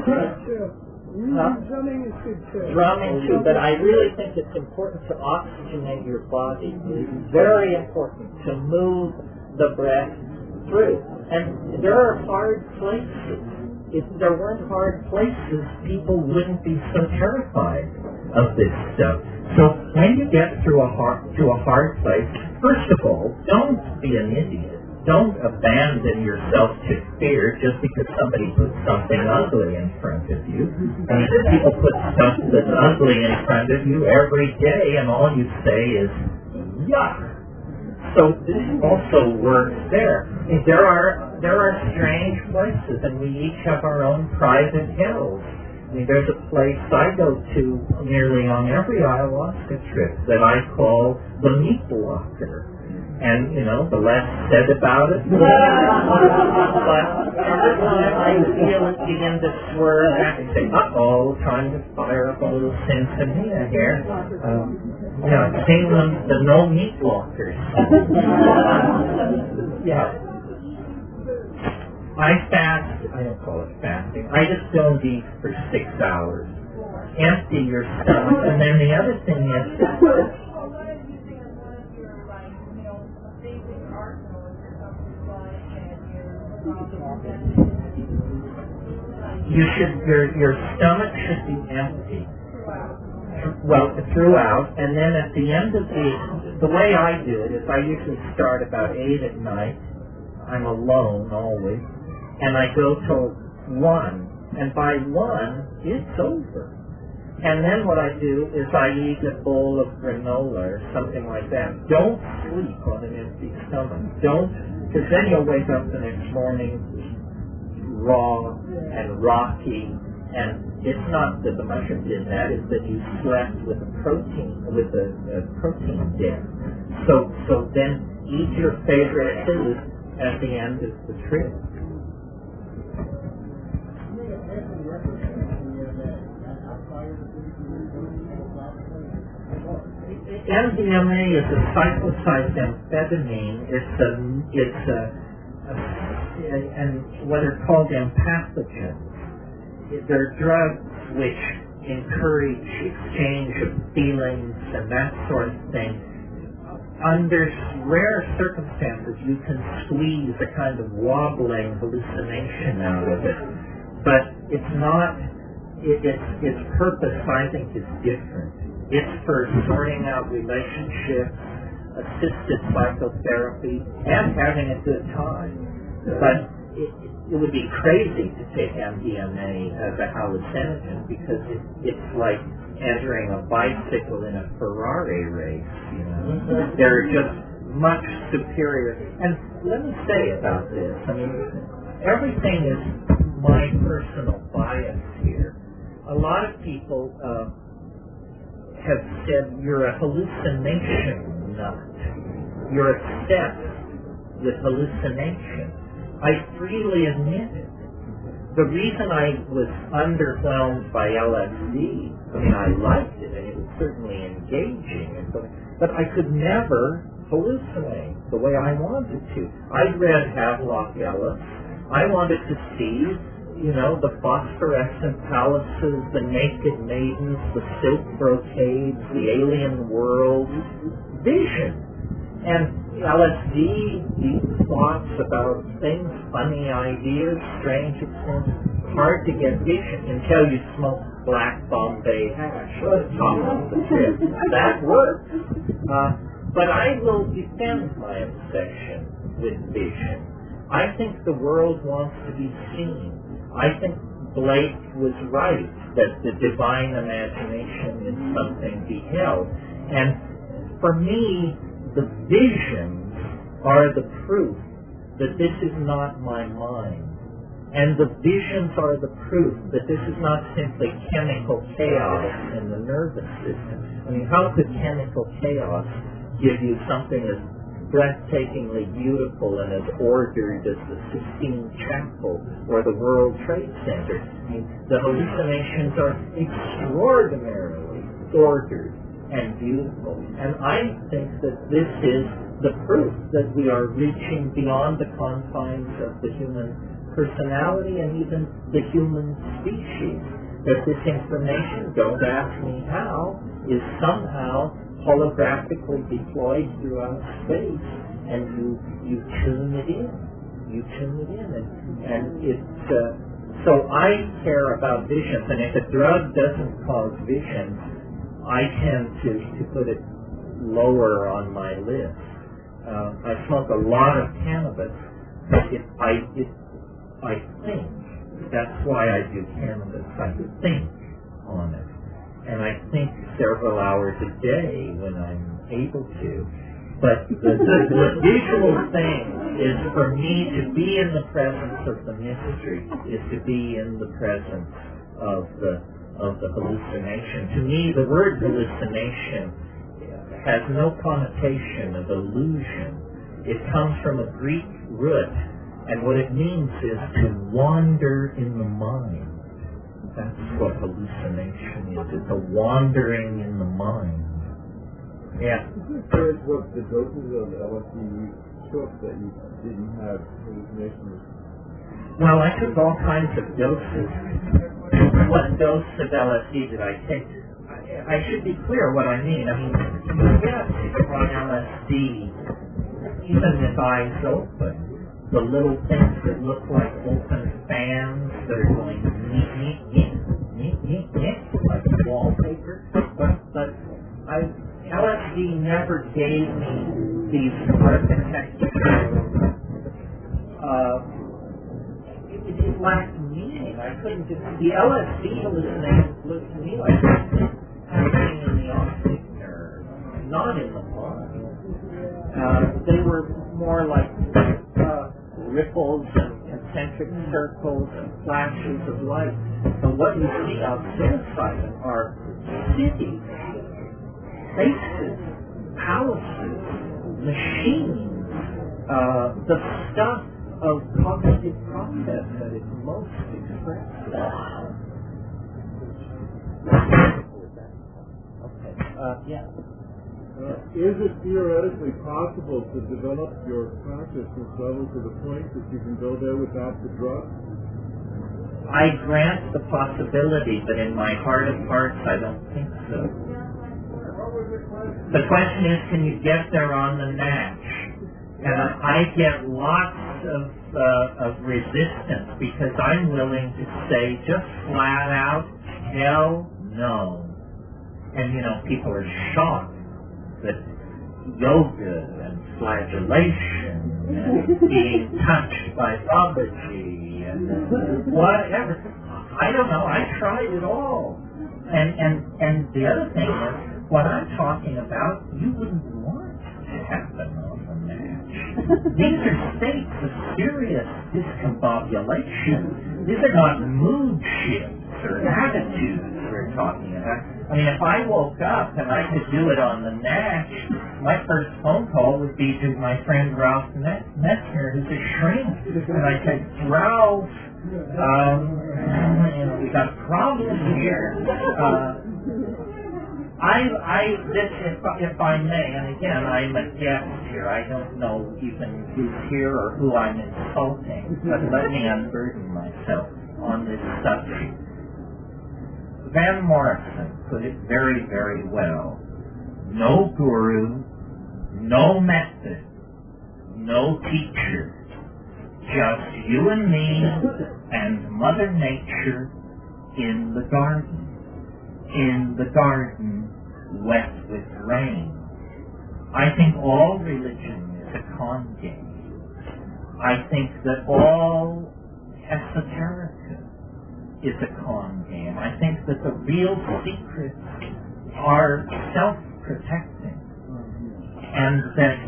is good too. Drumming too, but I really think it's important to oxygenate your body. It's very important to move the breath through. And there are hard places. If there weren't hard places, people wouldn't be so terrified of this stuff. So when you get to a hard place, first of all, don't be an idiot. Don't abandon yourself to fear just because somebody puts something ugly in front of you. I mean, people put stuff that's ugly in front of you every day, and all you say is, yuck. So this also works there. There are strange places, and we each have our own private hills. I mean, there's a place I go to nearly on every ayahuasca trip that I call the meat blocker. And, you know, the less said about it, but every time I feel it begin to swerve, I say, uh-oh, trying to fire up a little sinfonia here. Sing them the no meat walkers. Yeah. I fast, I don't call it fasting, I just don't eat for 6 hours. Empty your stomach, and then the other thing is, your stomach should be empty. Well, throughout, and then at the end of the way I do it is I usually start about 8 at night. I'm alone always, and I go till 1, and by 1 it's over. And then what I do is I eat a bowl of granola or something like that. Don't sleep on an empty stomach. Because then you'll wake up the next morning raw and rocky, and it's not that the mushroom did that, it's that you slept with a protein dip. So then eat your favorite food at the end of the trip. MDMA is a psychosized amphetamine. And what are called empathogens. They're drugs which encourage exchange of feelings and that sort of thing. Under rare circumstances, you can squeeze a kind of wobbling hallucination out of it, but it's not. Its purpose, I think, is different. It's for sorting out relationships, assisted psychotherapy, and having a good time. But it would be crazy to take MDMA as a hallucinogen because it's like entering a bicycle in a Ferrari race, you know. They're just much superior. And let me say about this, I mean, everything is my personal bias here. A lot of people have said you're a hallucination nut. You're obsessed with hallucination. I freely admit it. The reason I was underwhelmed by LSD, I mean, I liked it, and it was certainly engaging, and so, but I could never hallucinate the way I wanted to. I'd read Havelock Ellis. I wanted to see, you know, the phosphorescent palaces, the naked maidens, the silk brocades, the alien world, vision. And LSD, deep thoughts about things, funny ideas, strange experiences, hard to get vision until you smoke black Bombay hash on top of the tip. That works. But I will defend my obsession with vision. I think the world wants to be seen. I think Blake was right that the divine imagination is something beheld. And for me, the visions are the proof that this is not my mind. And the visions are the proof that this is not simply chemical chaos in the nervous system. I mean, how could chemical chaos give you something as breathtakingly beautiful and as ordered as the Sistine Chapel or the World Trade Center? I mean, the hallucinations are extraordinarily ordered and beautiful. And I think that this is the proof that we are reaching beyond the confines of the human personality and even the human species. That this information, don't ask me how, is somehow holographically deployed throughout space, and you tune it in. You tune it in. And it's, so I care about visions, and if a drug doesn't cause visions, I tend to put it lower on my list. I smoke a lot of cannabis. I think that's why I do cannabis. I think on it, and I think several hours a day when I'm able to. But the visual thing is for me to be in the presence of the mystery, is to be in the presence of the hallucination. To me, the word hallucination has no connotation of illusion. It comes from a Greek root, and what it means is to wander in the mind. That's what hallucination is. It's a wandering in the mind. Yeah. Is it curious what the doses of LSD you took that you didn't have hallucinations? Well, I took all kinds of doses. What dose of LSD did I take? I should be clear what I mean. I mean, you get on LSD, even with eyes open, the little things that look like open fans that are going neat, neat, neat, neat, neat, neat, like wallpaper. But LSD never gave me these architectural, it lacked meaning. I couldn't just, the LSD hallucinations looked to me like happening in the optic nerve, not in the mind. They were more like ripples and concentric circles and flashes of light. And what you see on psilocybin are cities, places, palaces, machines, the stuff of cognitive process that is most expressive. Okay. Yeah. Is it theoretically possible to develop your consciousness level to the point that you can go there without the drug? I grant the possibility, but in my heart of hearts, I don't think so. The question is, can you get there on the match? And I get lots of resistance because I'm willing to say just flat out, hell no. And people are shocked that yoga and flagellation and being touched by Babaji and whatever. I don't know. I tried it all. And the other thing is, what I'm talking about, you wouldn't want to happen on the match. These are states of serious discombobulation. These are not mood shifts or attitudes we're talking about. I mean, if I woke up and I could do it on the Natch, my first phone call would be to my friend Ralph Metzner, who's a shrink. And I said, Ralph, we got problems here. If I may, and again, I'm a guest here. I don't know even who's here or who I'm insulting, but let me unburden myself on this subject. Van Morrison put it very, very well. No guru, no method, no teacher, just you and me and Mother Nature in the garden. In the garden, wet with rain. I think all religion is a con game. I think that all esoterica is a con game. I think that the real secrets are self-protecting, and that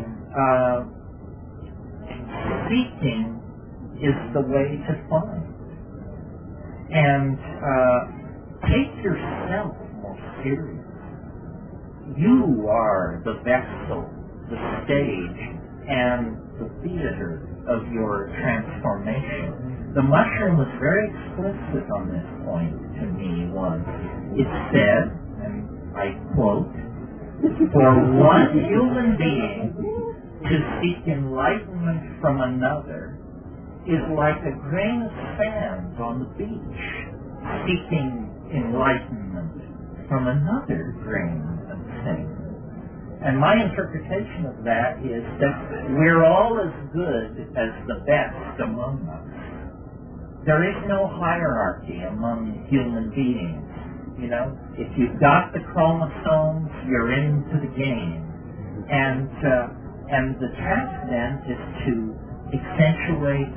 seeking is the way to find. And take yourself more seriously. You are the vessel, the stage, and the theater of your transformation. The mushroom was very explicit on this point to me once. It said, and I quote, "For one human being to seek enlightenment from another is like a grain of sand on the beach, seeking enlightenment from another grain of sand." And my interpretation of that is that we're all as good as the best among us. There is no hierarchy among human beings. If you've got the chromosomes, you're into the game. And the task then is to accentuate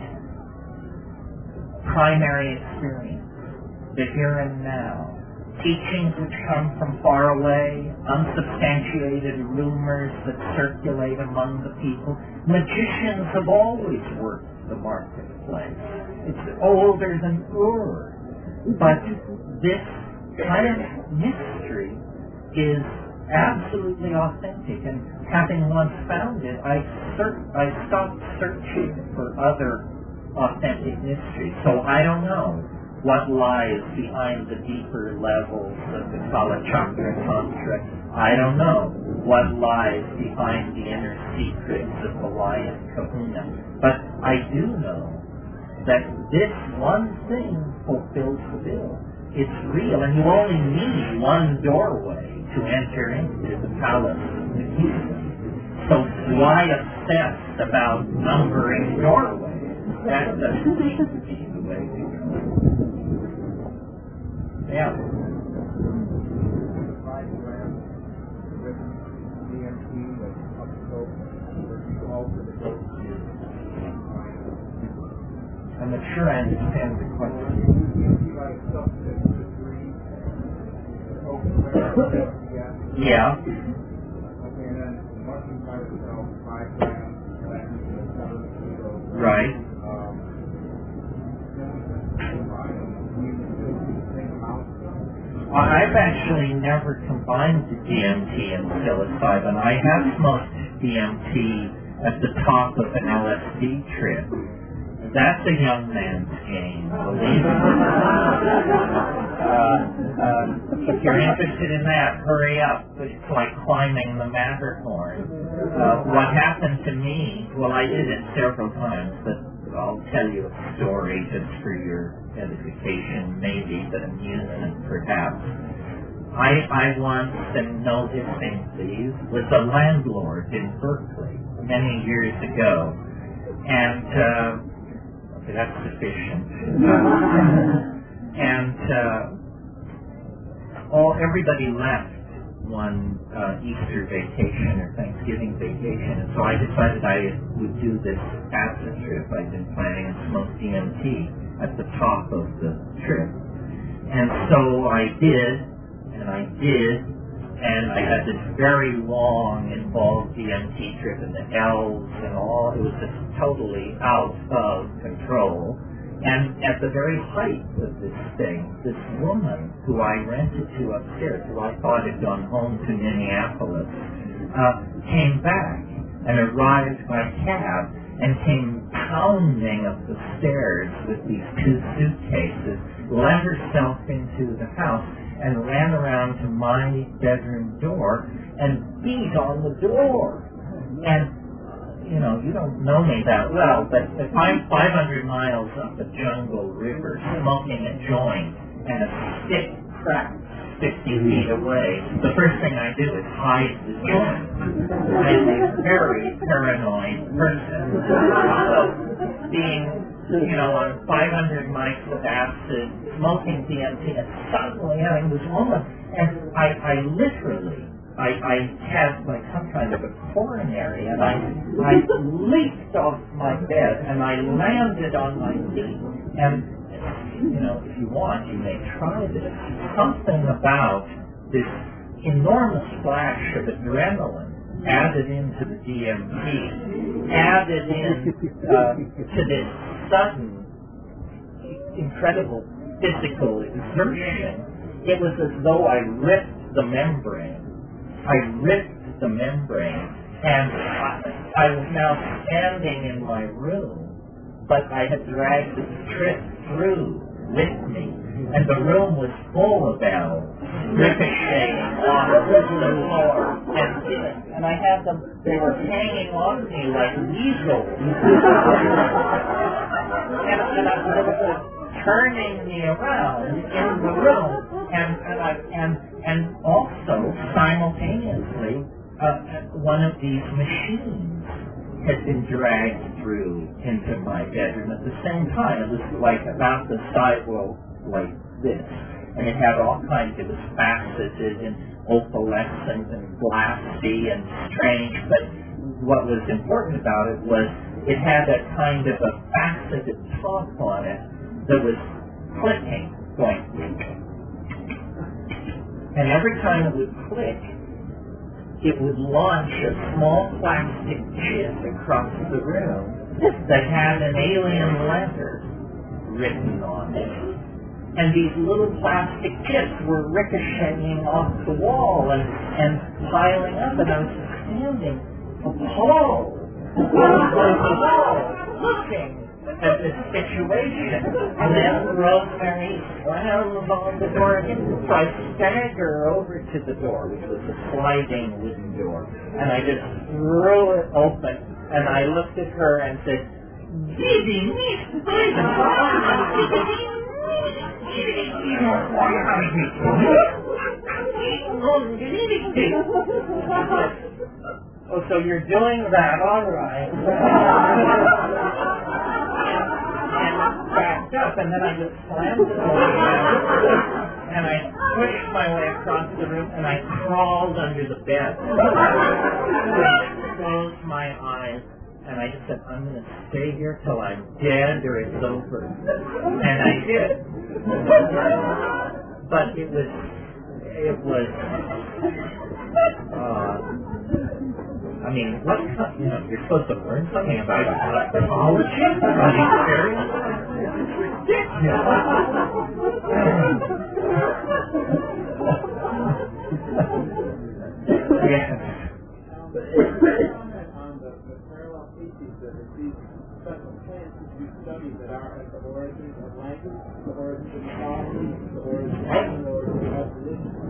primary experience, the here and now, teachings which come from far away, unsubstantiated rumors that circulate among the people. Magicians have always worked the marketplace. It's older than Ur. But this kind of mystery is absolutely authentic, and having once found it, I stopped searching for other authentic mysteries. So I don't know what lies behind the deeper levels of the Kalachakra Tantra. I don't know what lies behind the inner secrets of the Lion Kahuna. But I do know that this one thing fulfills the bill. It's real, and you only need one doorway to enter into the palace of Nikita. So why obsess about numbering doorways? That doesn't seem to be the way to go. Yeah. 5 grams with DMT with upscope, or you alter the dosage. I'm not sure I understand the question. DMT by itself is 3. Yeah. Okay, and then mushroom by itself, 5 grams, that equals 7 kilos. Right. I've actually never combined the DMT and psilocybin. I have smoked DMT at the top of an LSD trip. That's a young man's game, believe it or not. if you're interested in that, hurry up. It's like climbing the Matterhorn. What happened to me, well, I did it several times, but I'll tell you a story just for your edification, maybe, but amusement perhaps. I once, and noticing these, was a landlord in Berkeley many years ago, and okay, that's sufficient. Everybody left one Easter vacation or Thanksgiving vacation, and so I decided I would do this acid trip I'd been planning and smoke DMT at the top of the trip. And so I did, and I had this very long, involved DMT trip in the L's and all. It was just totally out of control. And at the very height of this thing, this woman who I rented to upstairs, who I thought had gone home to Minneapolis, came back and arrived by cab and came pounding up the stairs with these 2 suitcases, let herself into the house, and ran around to my bedroom door and beat on the door. And you know, you don't know me that well, but if I'm 500 miles up the Jungle River smoking a joint and a stick cracks 50 feet away, the first thing I do is hide the joint. I'm a very paranoid person. So being, you know, on 500 mics of acid, smoking DMT, and suddenly having this woman, and I literally had like some kind of a coronary, and I leaped off my bed and I landed on my feet. And you know, if you want, you may try this. Something about this enormous flash of adrenaline added into the DMT, added in to this sudden, incredible physical exertion. It was as though I ripped the membrane. And I was now standing in my room, but I had dragged the trip through with me, and the room was full of bells, ricocheting off the floor, and I had them, they were hanging on me like weasels, and I was turning me around in the room, and also simultaneously one of these machines had been dragged through into my bedroom at the same time. It was like about the size, well, like this, and it had all kinds. It was faceted and opalescent and glassy and strange, but what was important about it was it had a kind of a faceted top on it that was clicking, going. And every time it would click, it would launch a small plastic chip across the room that had an alien letter written on it. And these little plastic chips were ricocheting off the wall and piling up, and I was standing appalled, looking at this situation. And then Rosemary slams on the door again. So I stagger over to the door, which was a sliding wooden door, and I just threw it open, and I looked at her and said, oh, so you're doing that, all right. And backed up, and then I just slammed the door and I pushed my way across the room, and I crawled under the bed. I closed my eyes, and I just said, I'm going to stay here till I'm dead or it's over. And I did. But it was I mean, what, you know, you're supposed to learn something about psychology, about experience. It's ridiculous. Yes. On the parallel species that are these special plants that you study that are at the origin of language, the origin of mythology, the origin of evolution.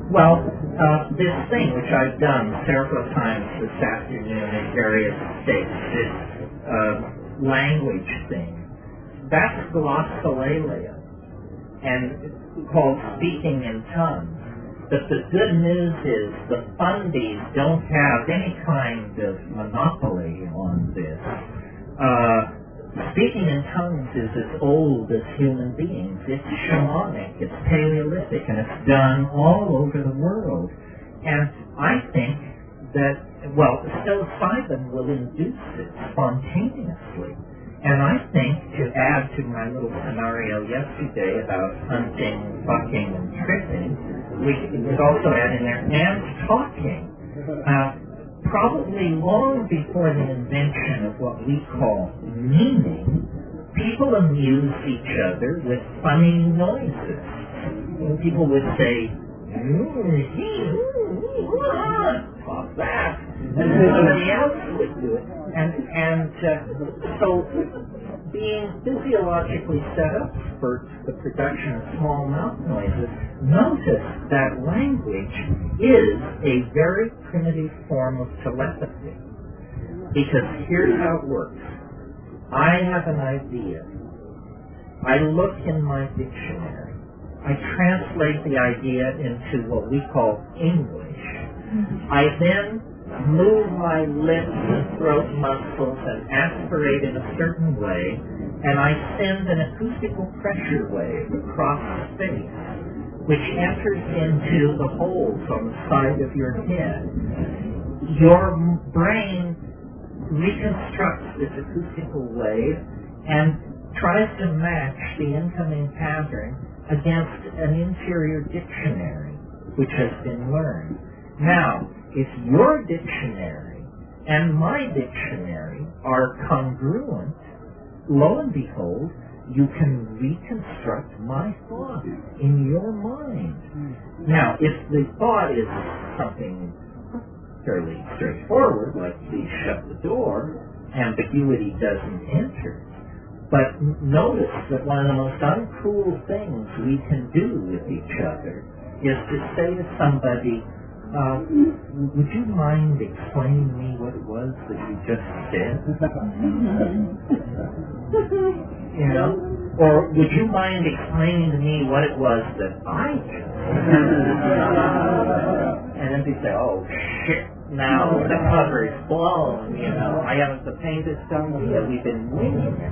Well, this thing, which I've done several times this afternoon in various states, this language thing, that's glossolalia, and it's called speaking in tongues. But the good news is the fundies don't have any kind of monopoly on this. Speaking in tongues is as old as human beings. It's shamanic, it's Paleolithic, and it's done all over the world. And I think that, well, psilocybin will induce it spontaneously. And I think, to add to my little scenario yesterday about hunting, fucking, and tripping, we could also add in there, and talking. Probably long before the invention of what we call meaning, people amuse each other with funny noises. And people would say, pop that, and somebody else would do it. And so being physiologically set up for the production of small mouth noises, notice that language is a very primitive form of telepathy. Because here's how it works. I have an idea. I look in my dictionary. I translate the idea into what we call English. I then move my lips and throat muscles and aspirate in a certain way, and I send an acoustical pressure wave across space, which enters into the holes on the side of your head. Your brain reconstructs this acoustical wave and tries to match the incoming pattern against an interior dictionary, which has been learned. Now, if your dictionary and my dictionary are congruent, lo and behold, you can reconstruct my thought in your mind. Now, if the thought is something fairly straightforward, like please shut the door, ambiguity doesn't enter. But notice that one of the most uncool things we can do with each other is to say to somebody, would you mind explaining me what it was that you just said? You know? Or would you mind explaining to me what it was that I just said? And then they say, oh shit, now the cover is blown, you know, I haven't the faintest idea, we've been winging it.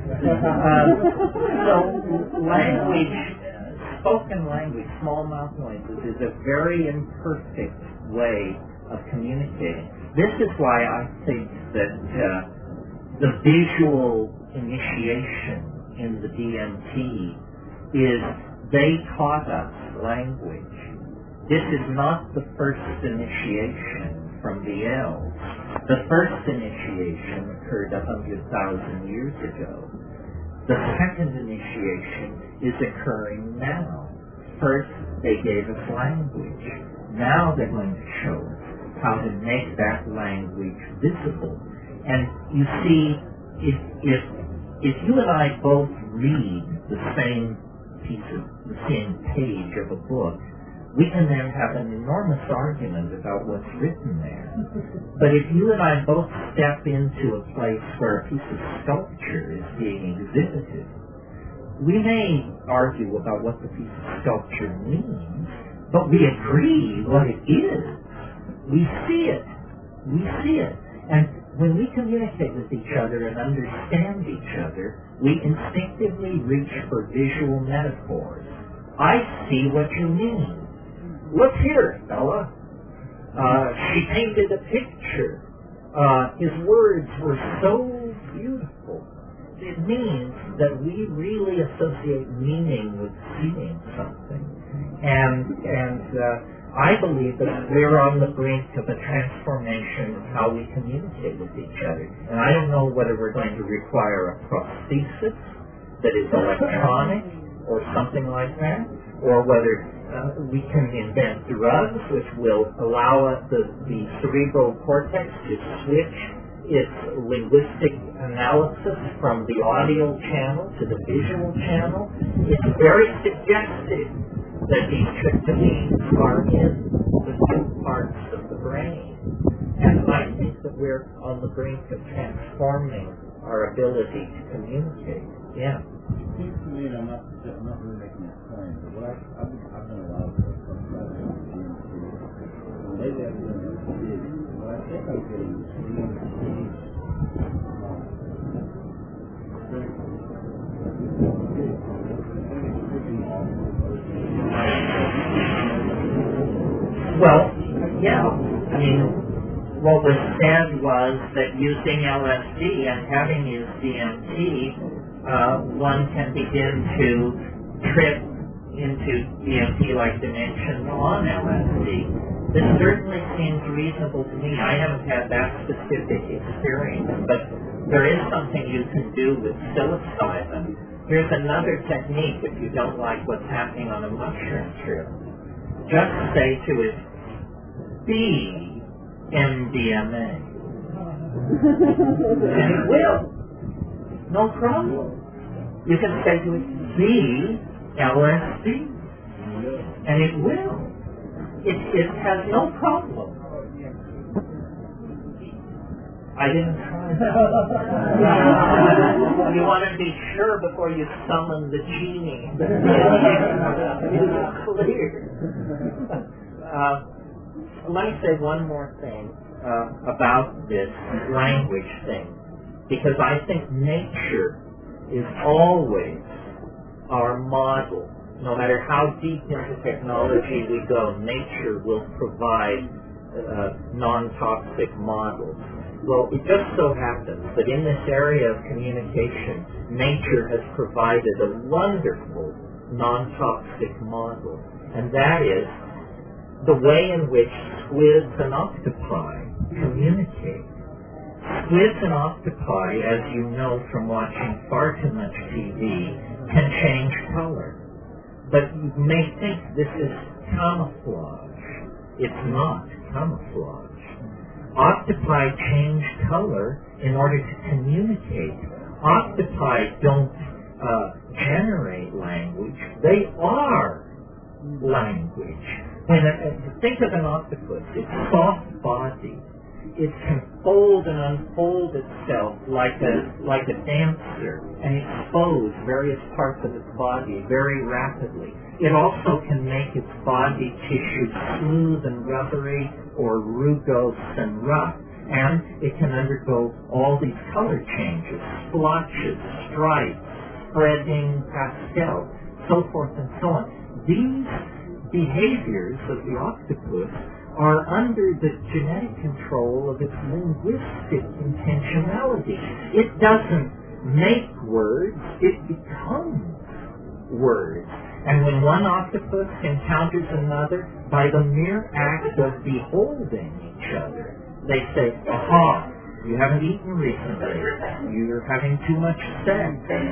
So language, spoken language, small mouth noises, is a very imperfect way of communicating. This is why I think that the visual initiation in the DMT is they taught us language. This is not the first initiation from the elves. The first initiation occurred 100,000 years ago. The second initiation is occurring now. First, they gave us language. Now they're going to show us how to make that language visible. And you see, if you and I both read the same page of a book, we can then have an enormous argument about what's written there. But if you and I both step into a place where a piece of sculpture is being exhibited, we may argue about what the piece of sculpture means, but we agree what it is. We see it. We see it. And when we communicate with each other and understand each other, we instinctively reach for visual metaphors. I see what you mean. Look here, fella. She painted a picture. His words were so beautiful. It means that we really associate meaning with seeing something. And I believe that we're on the brink of a transformation of how we communicate with each other. And I don't know whether we're going to require a prosthesis that is electronic or something like that, or whether we can invent drugs which will allow us the cerebral cortex to switch its linguistic analysis from the audio channel to the visual channel. It's very suggestive that these tryptamines are in two parts of the brain. And I think that we're on the brink of transforming our ability to communicate. Yeah. It seems to me, and I'm not really making a claim, but what I've done a lot of stuff about DMT. And lately I've been doing LSD. What I think I'm getting is DMT. Well, yeah. I mean, what was said was that using LSD and having used DMT, one can begin to trip into DMT-like dimensions on LSD. This certainly seems reasonable to me. I haven't had that specific experience, but there is something you can do with psilocybin. Here's another technique if you don't like what's happening on a mushroom trip. Just say to it, be MDMA. And it will. No problem. You can say to it, be LSD. And it will. It has no problem. I didn't try that. You want to be sure before you summon the genie. It's clear. Let me say one more thing about this language thing, because I think nature is always our model. No matter how deep into technology we go, nature will provide non-toxic models. Well, it just so happens that in this area of communication, nature has provided a wonderful non-toxic model, and that is the way in which squids and octopi communicate. Squids and octopi, as you know from watching far too much TV, can change color. But you may think this is camouflage. It's not camouflage. Octopi change color in order to communicate. Octopi don't generate language. They are language. Think of an octopus. Its soft body. It can fold and unfold itself like a dancer and expose various parts of its body very rapidly. It also can make its body tissue smooth and rubbery or rugose and rough, and it can undergo all these color changes, splotches, stripes, spreading, pastel, so forth and so on. These behaviors of the octopus are under the genetic control of its linguistic intentionality. It doesn't make words, it becomes words. And when one octopus encounters another, by the mere act of beholding each other, they say, aha, you haven't eaten recently, you're having too much sex,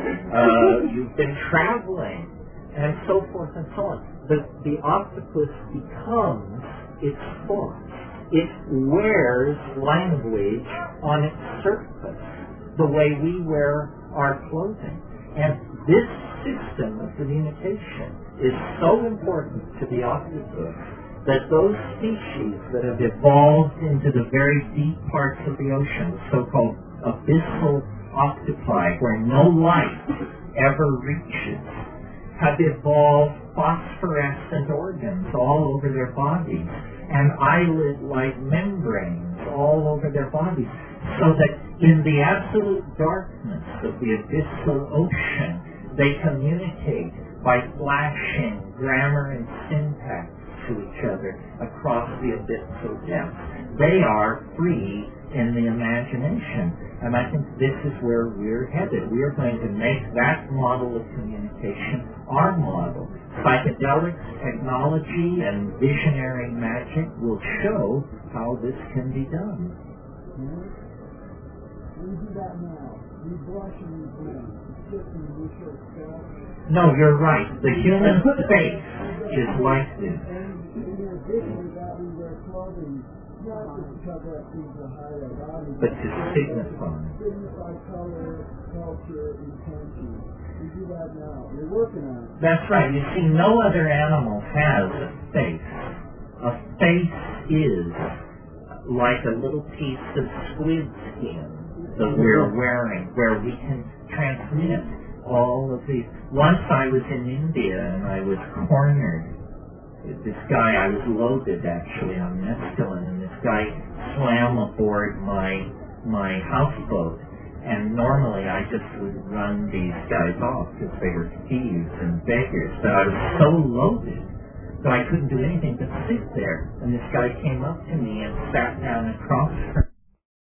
you've been traveling, and so forth and so on. The octopus becomes its thought. It wears language on its surface, the way we wear our clothing. And this system of communication is so important to the octopus that those species that have evolved into the very deep parts of the ocean, so-called abyssal octopi, where no light ever reaches, have evolved phosphorescent organs all over their bodies and eyelid-like membranes all over their bodies, so that in the absolute darkness of the abyssal ocean, they communicate by flashing grammar and syntax to each other across the abyssal depths. They are free in the imagination, and I think this is where we're headed. We are going to make that model of communication our model. Psychedelics, technology, and visionary magic will show how this can be done. No, you're right. The human face is like this. But to signify. That's right. You see, no other animal has a face a face is like a little piece of squid skin that we're wearing, where we can transmit all of these. Once I was in India and I was cornered. This guy, I was loaded actually on mescaline, and this guy swam aboard my houseboat. And normally I just would run these guys off because they were thieves and beggars. But I was so loaded, so I couldn't do anything but sit there. And this guy came up to me and sat down across from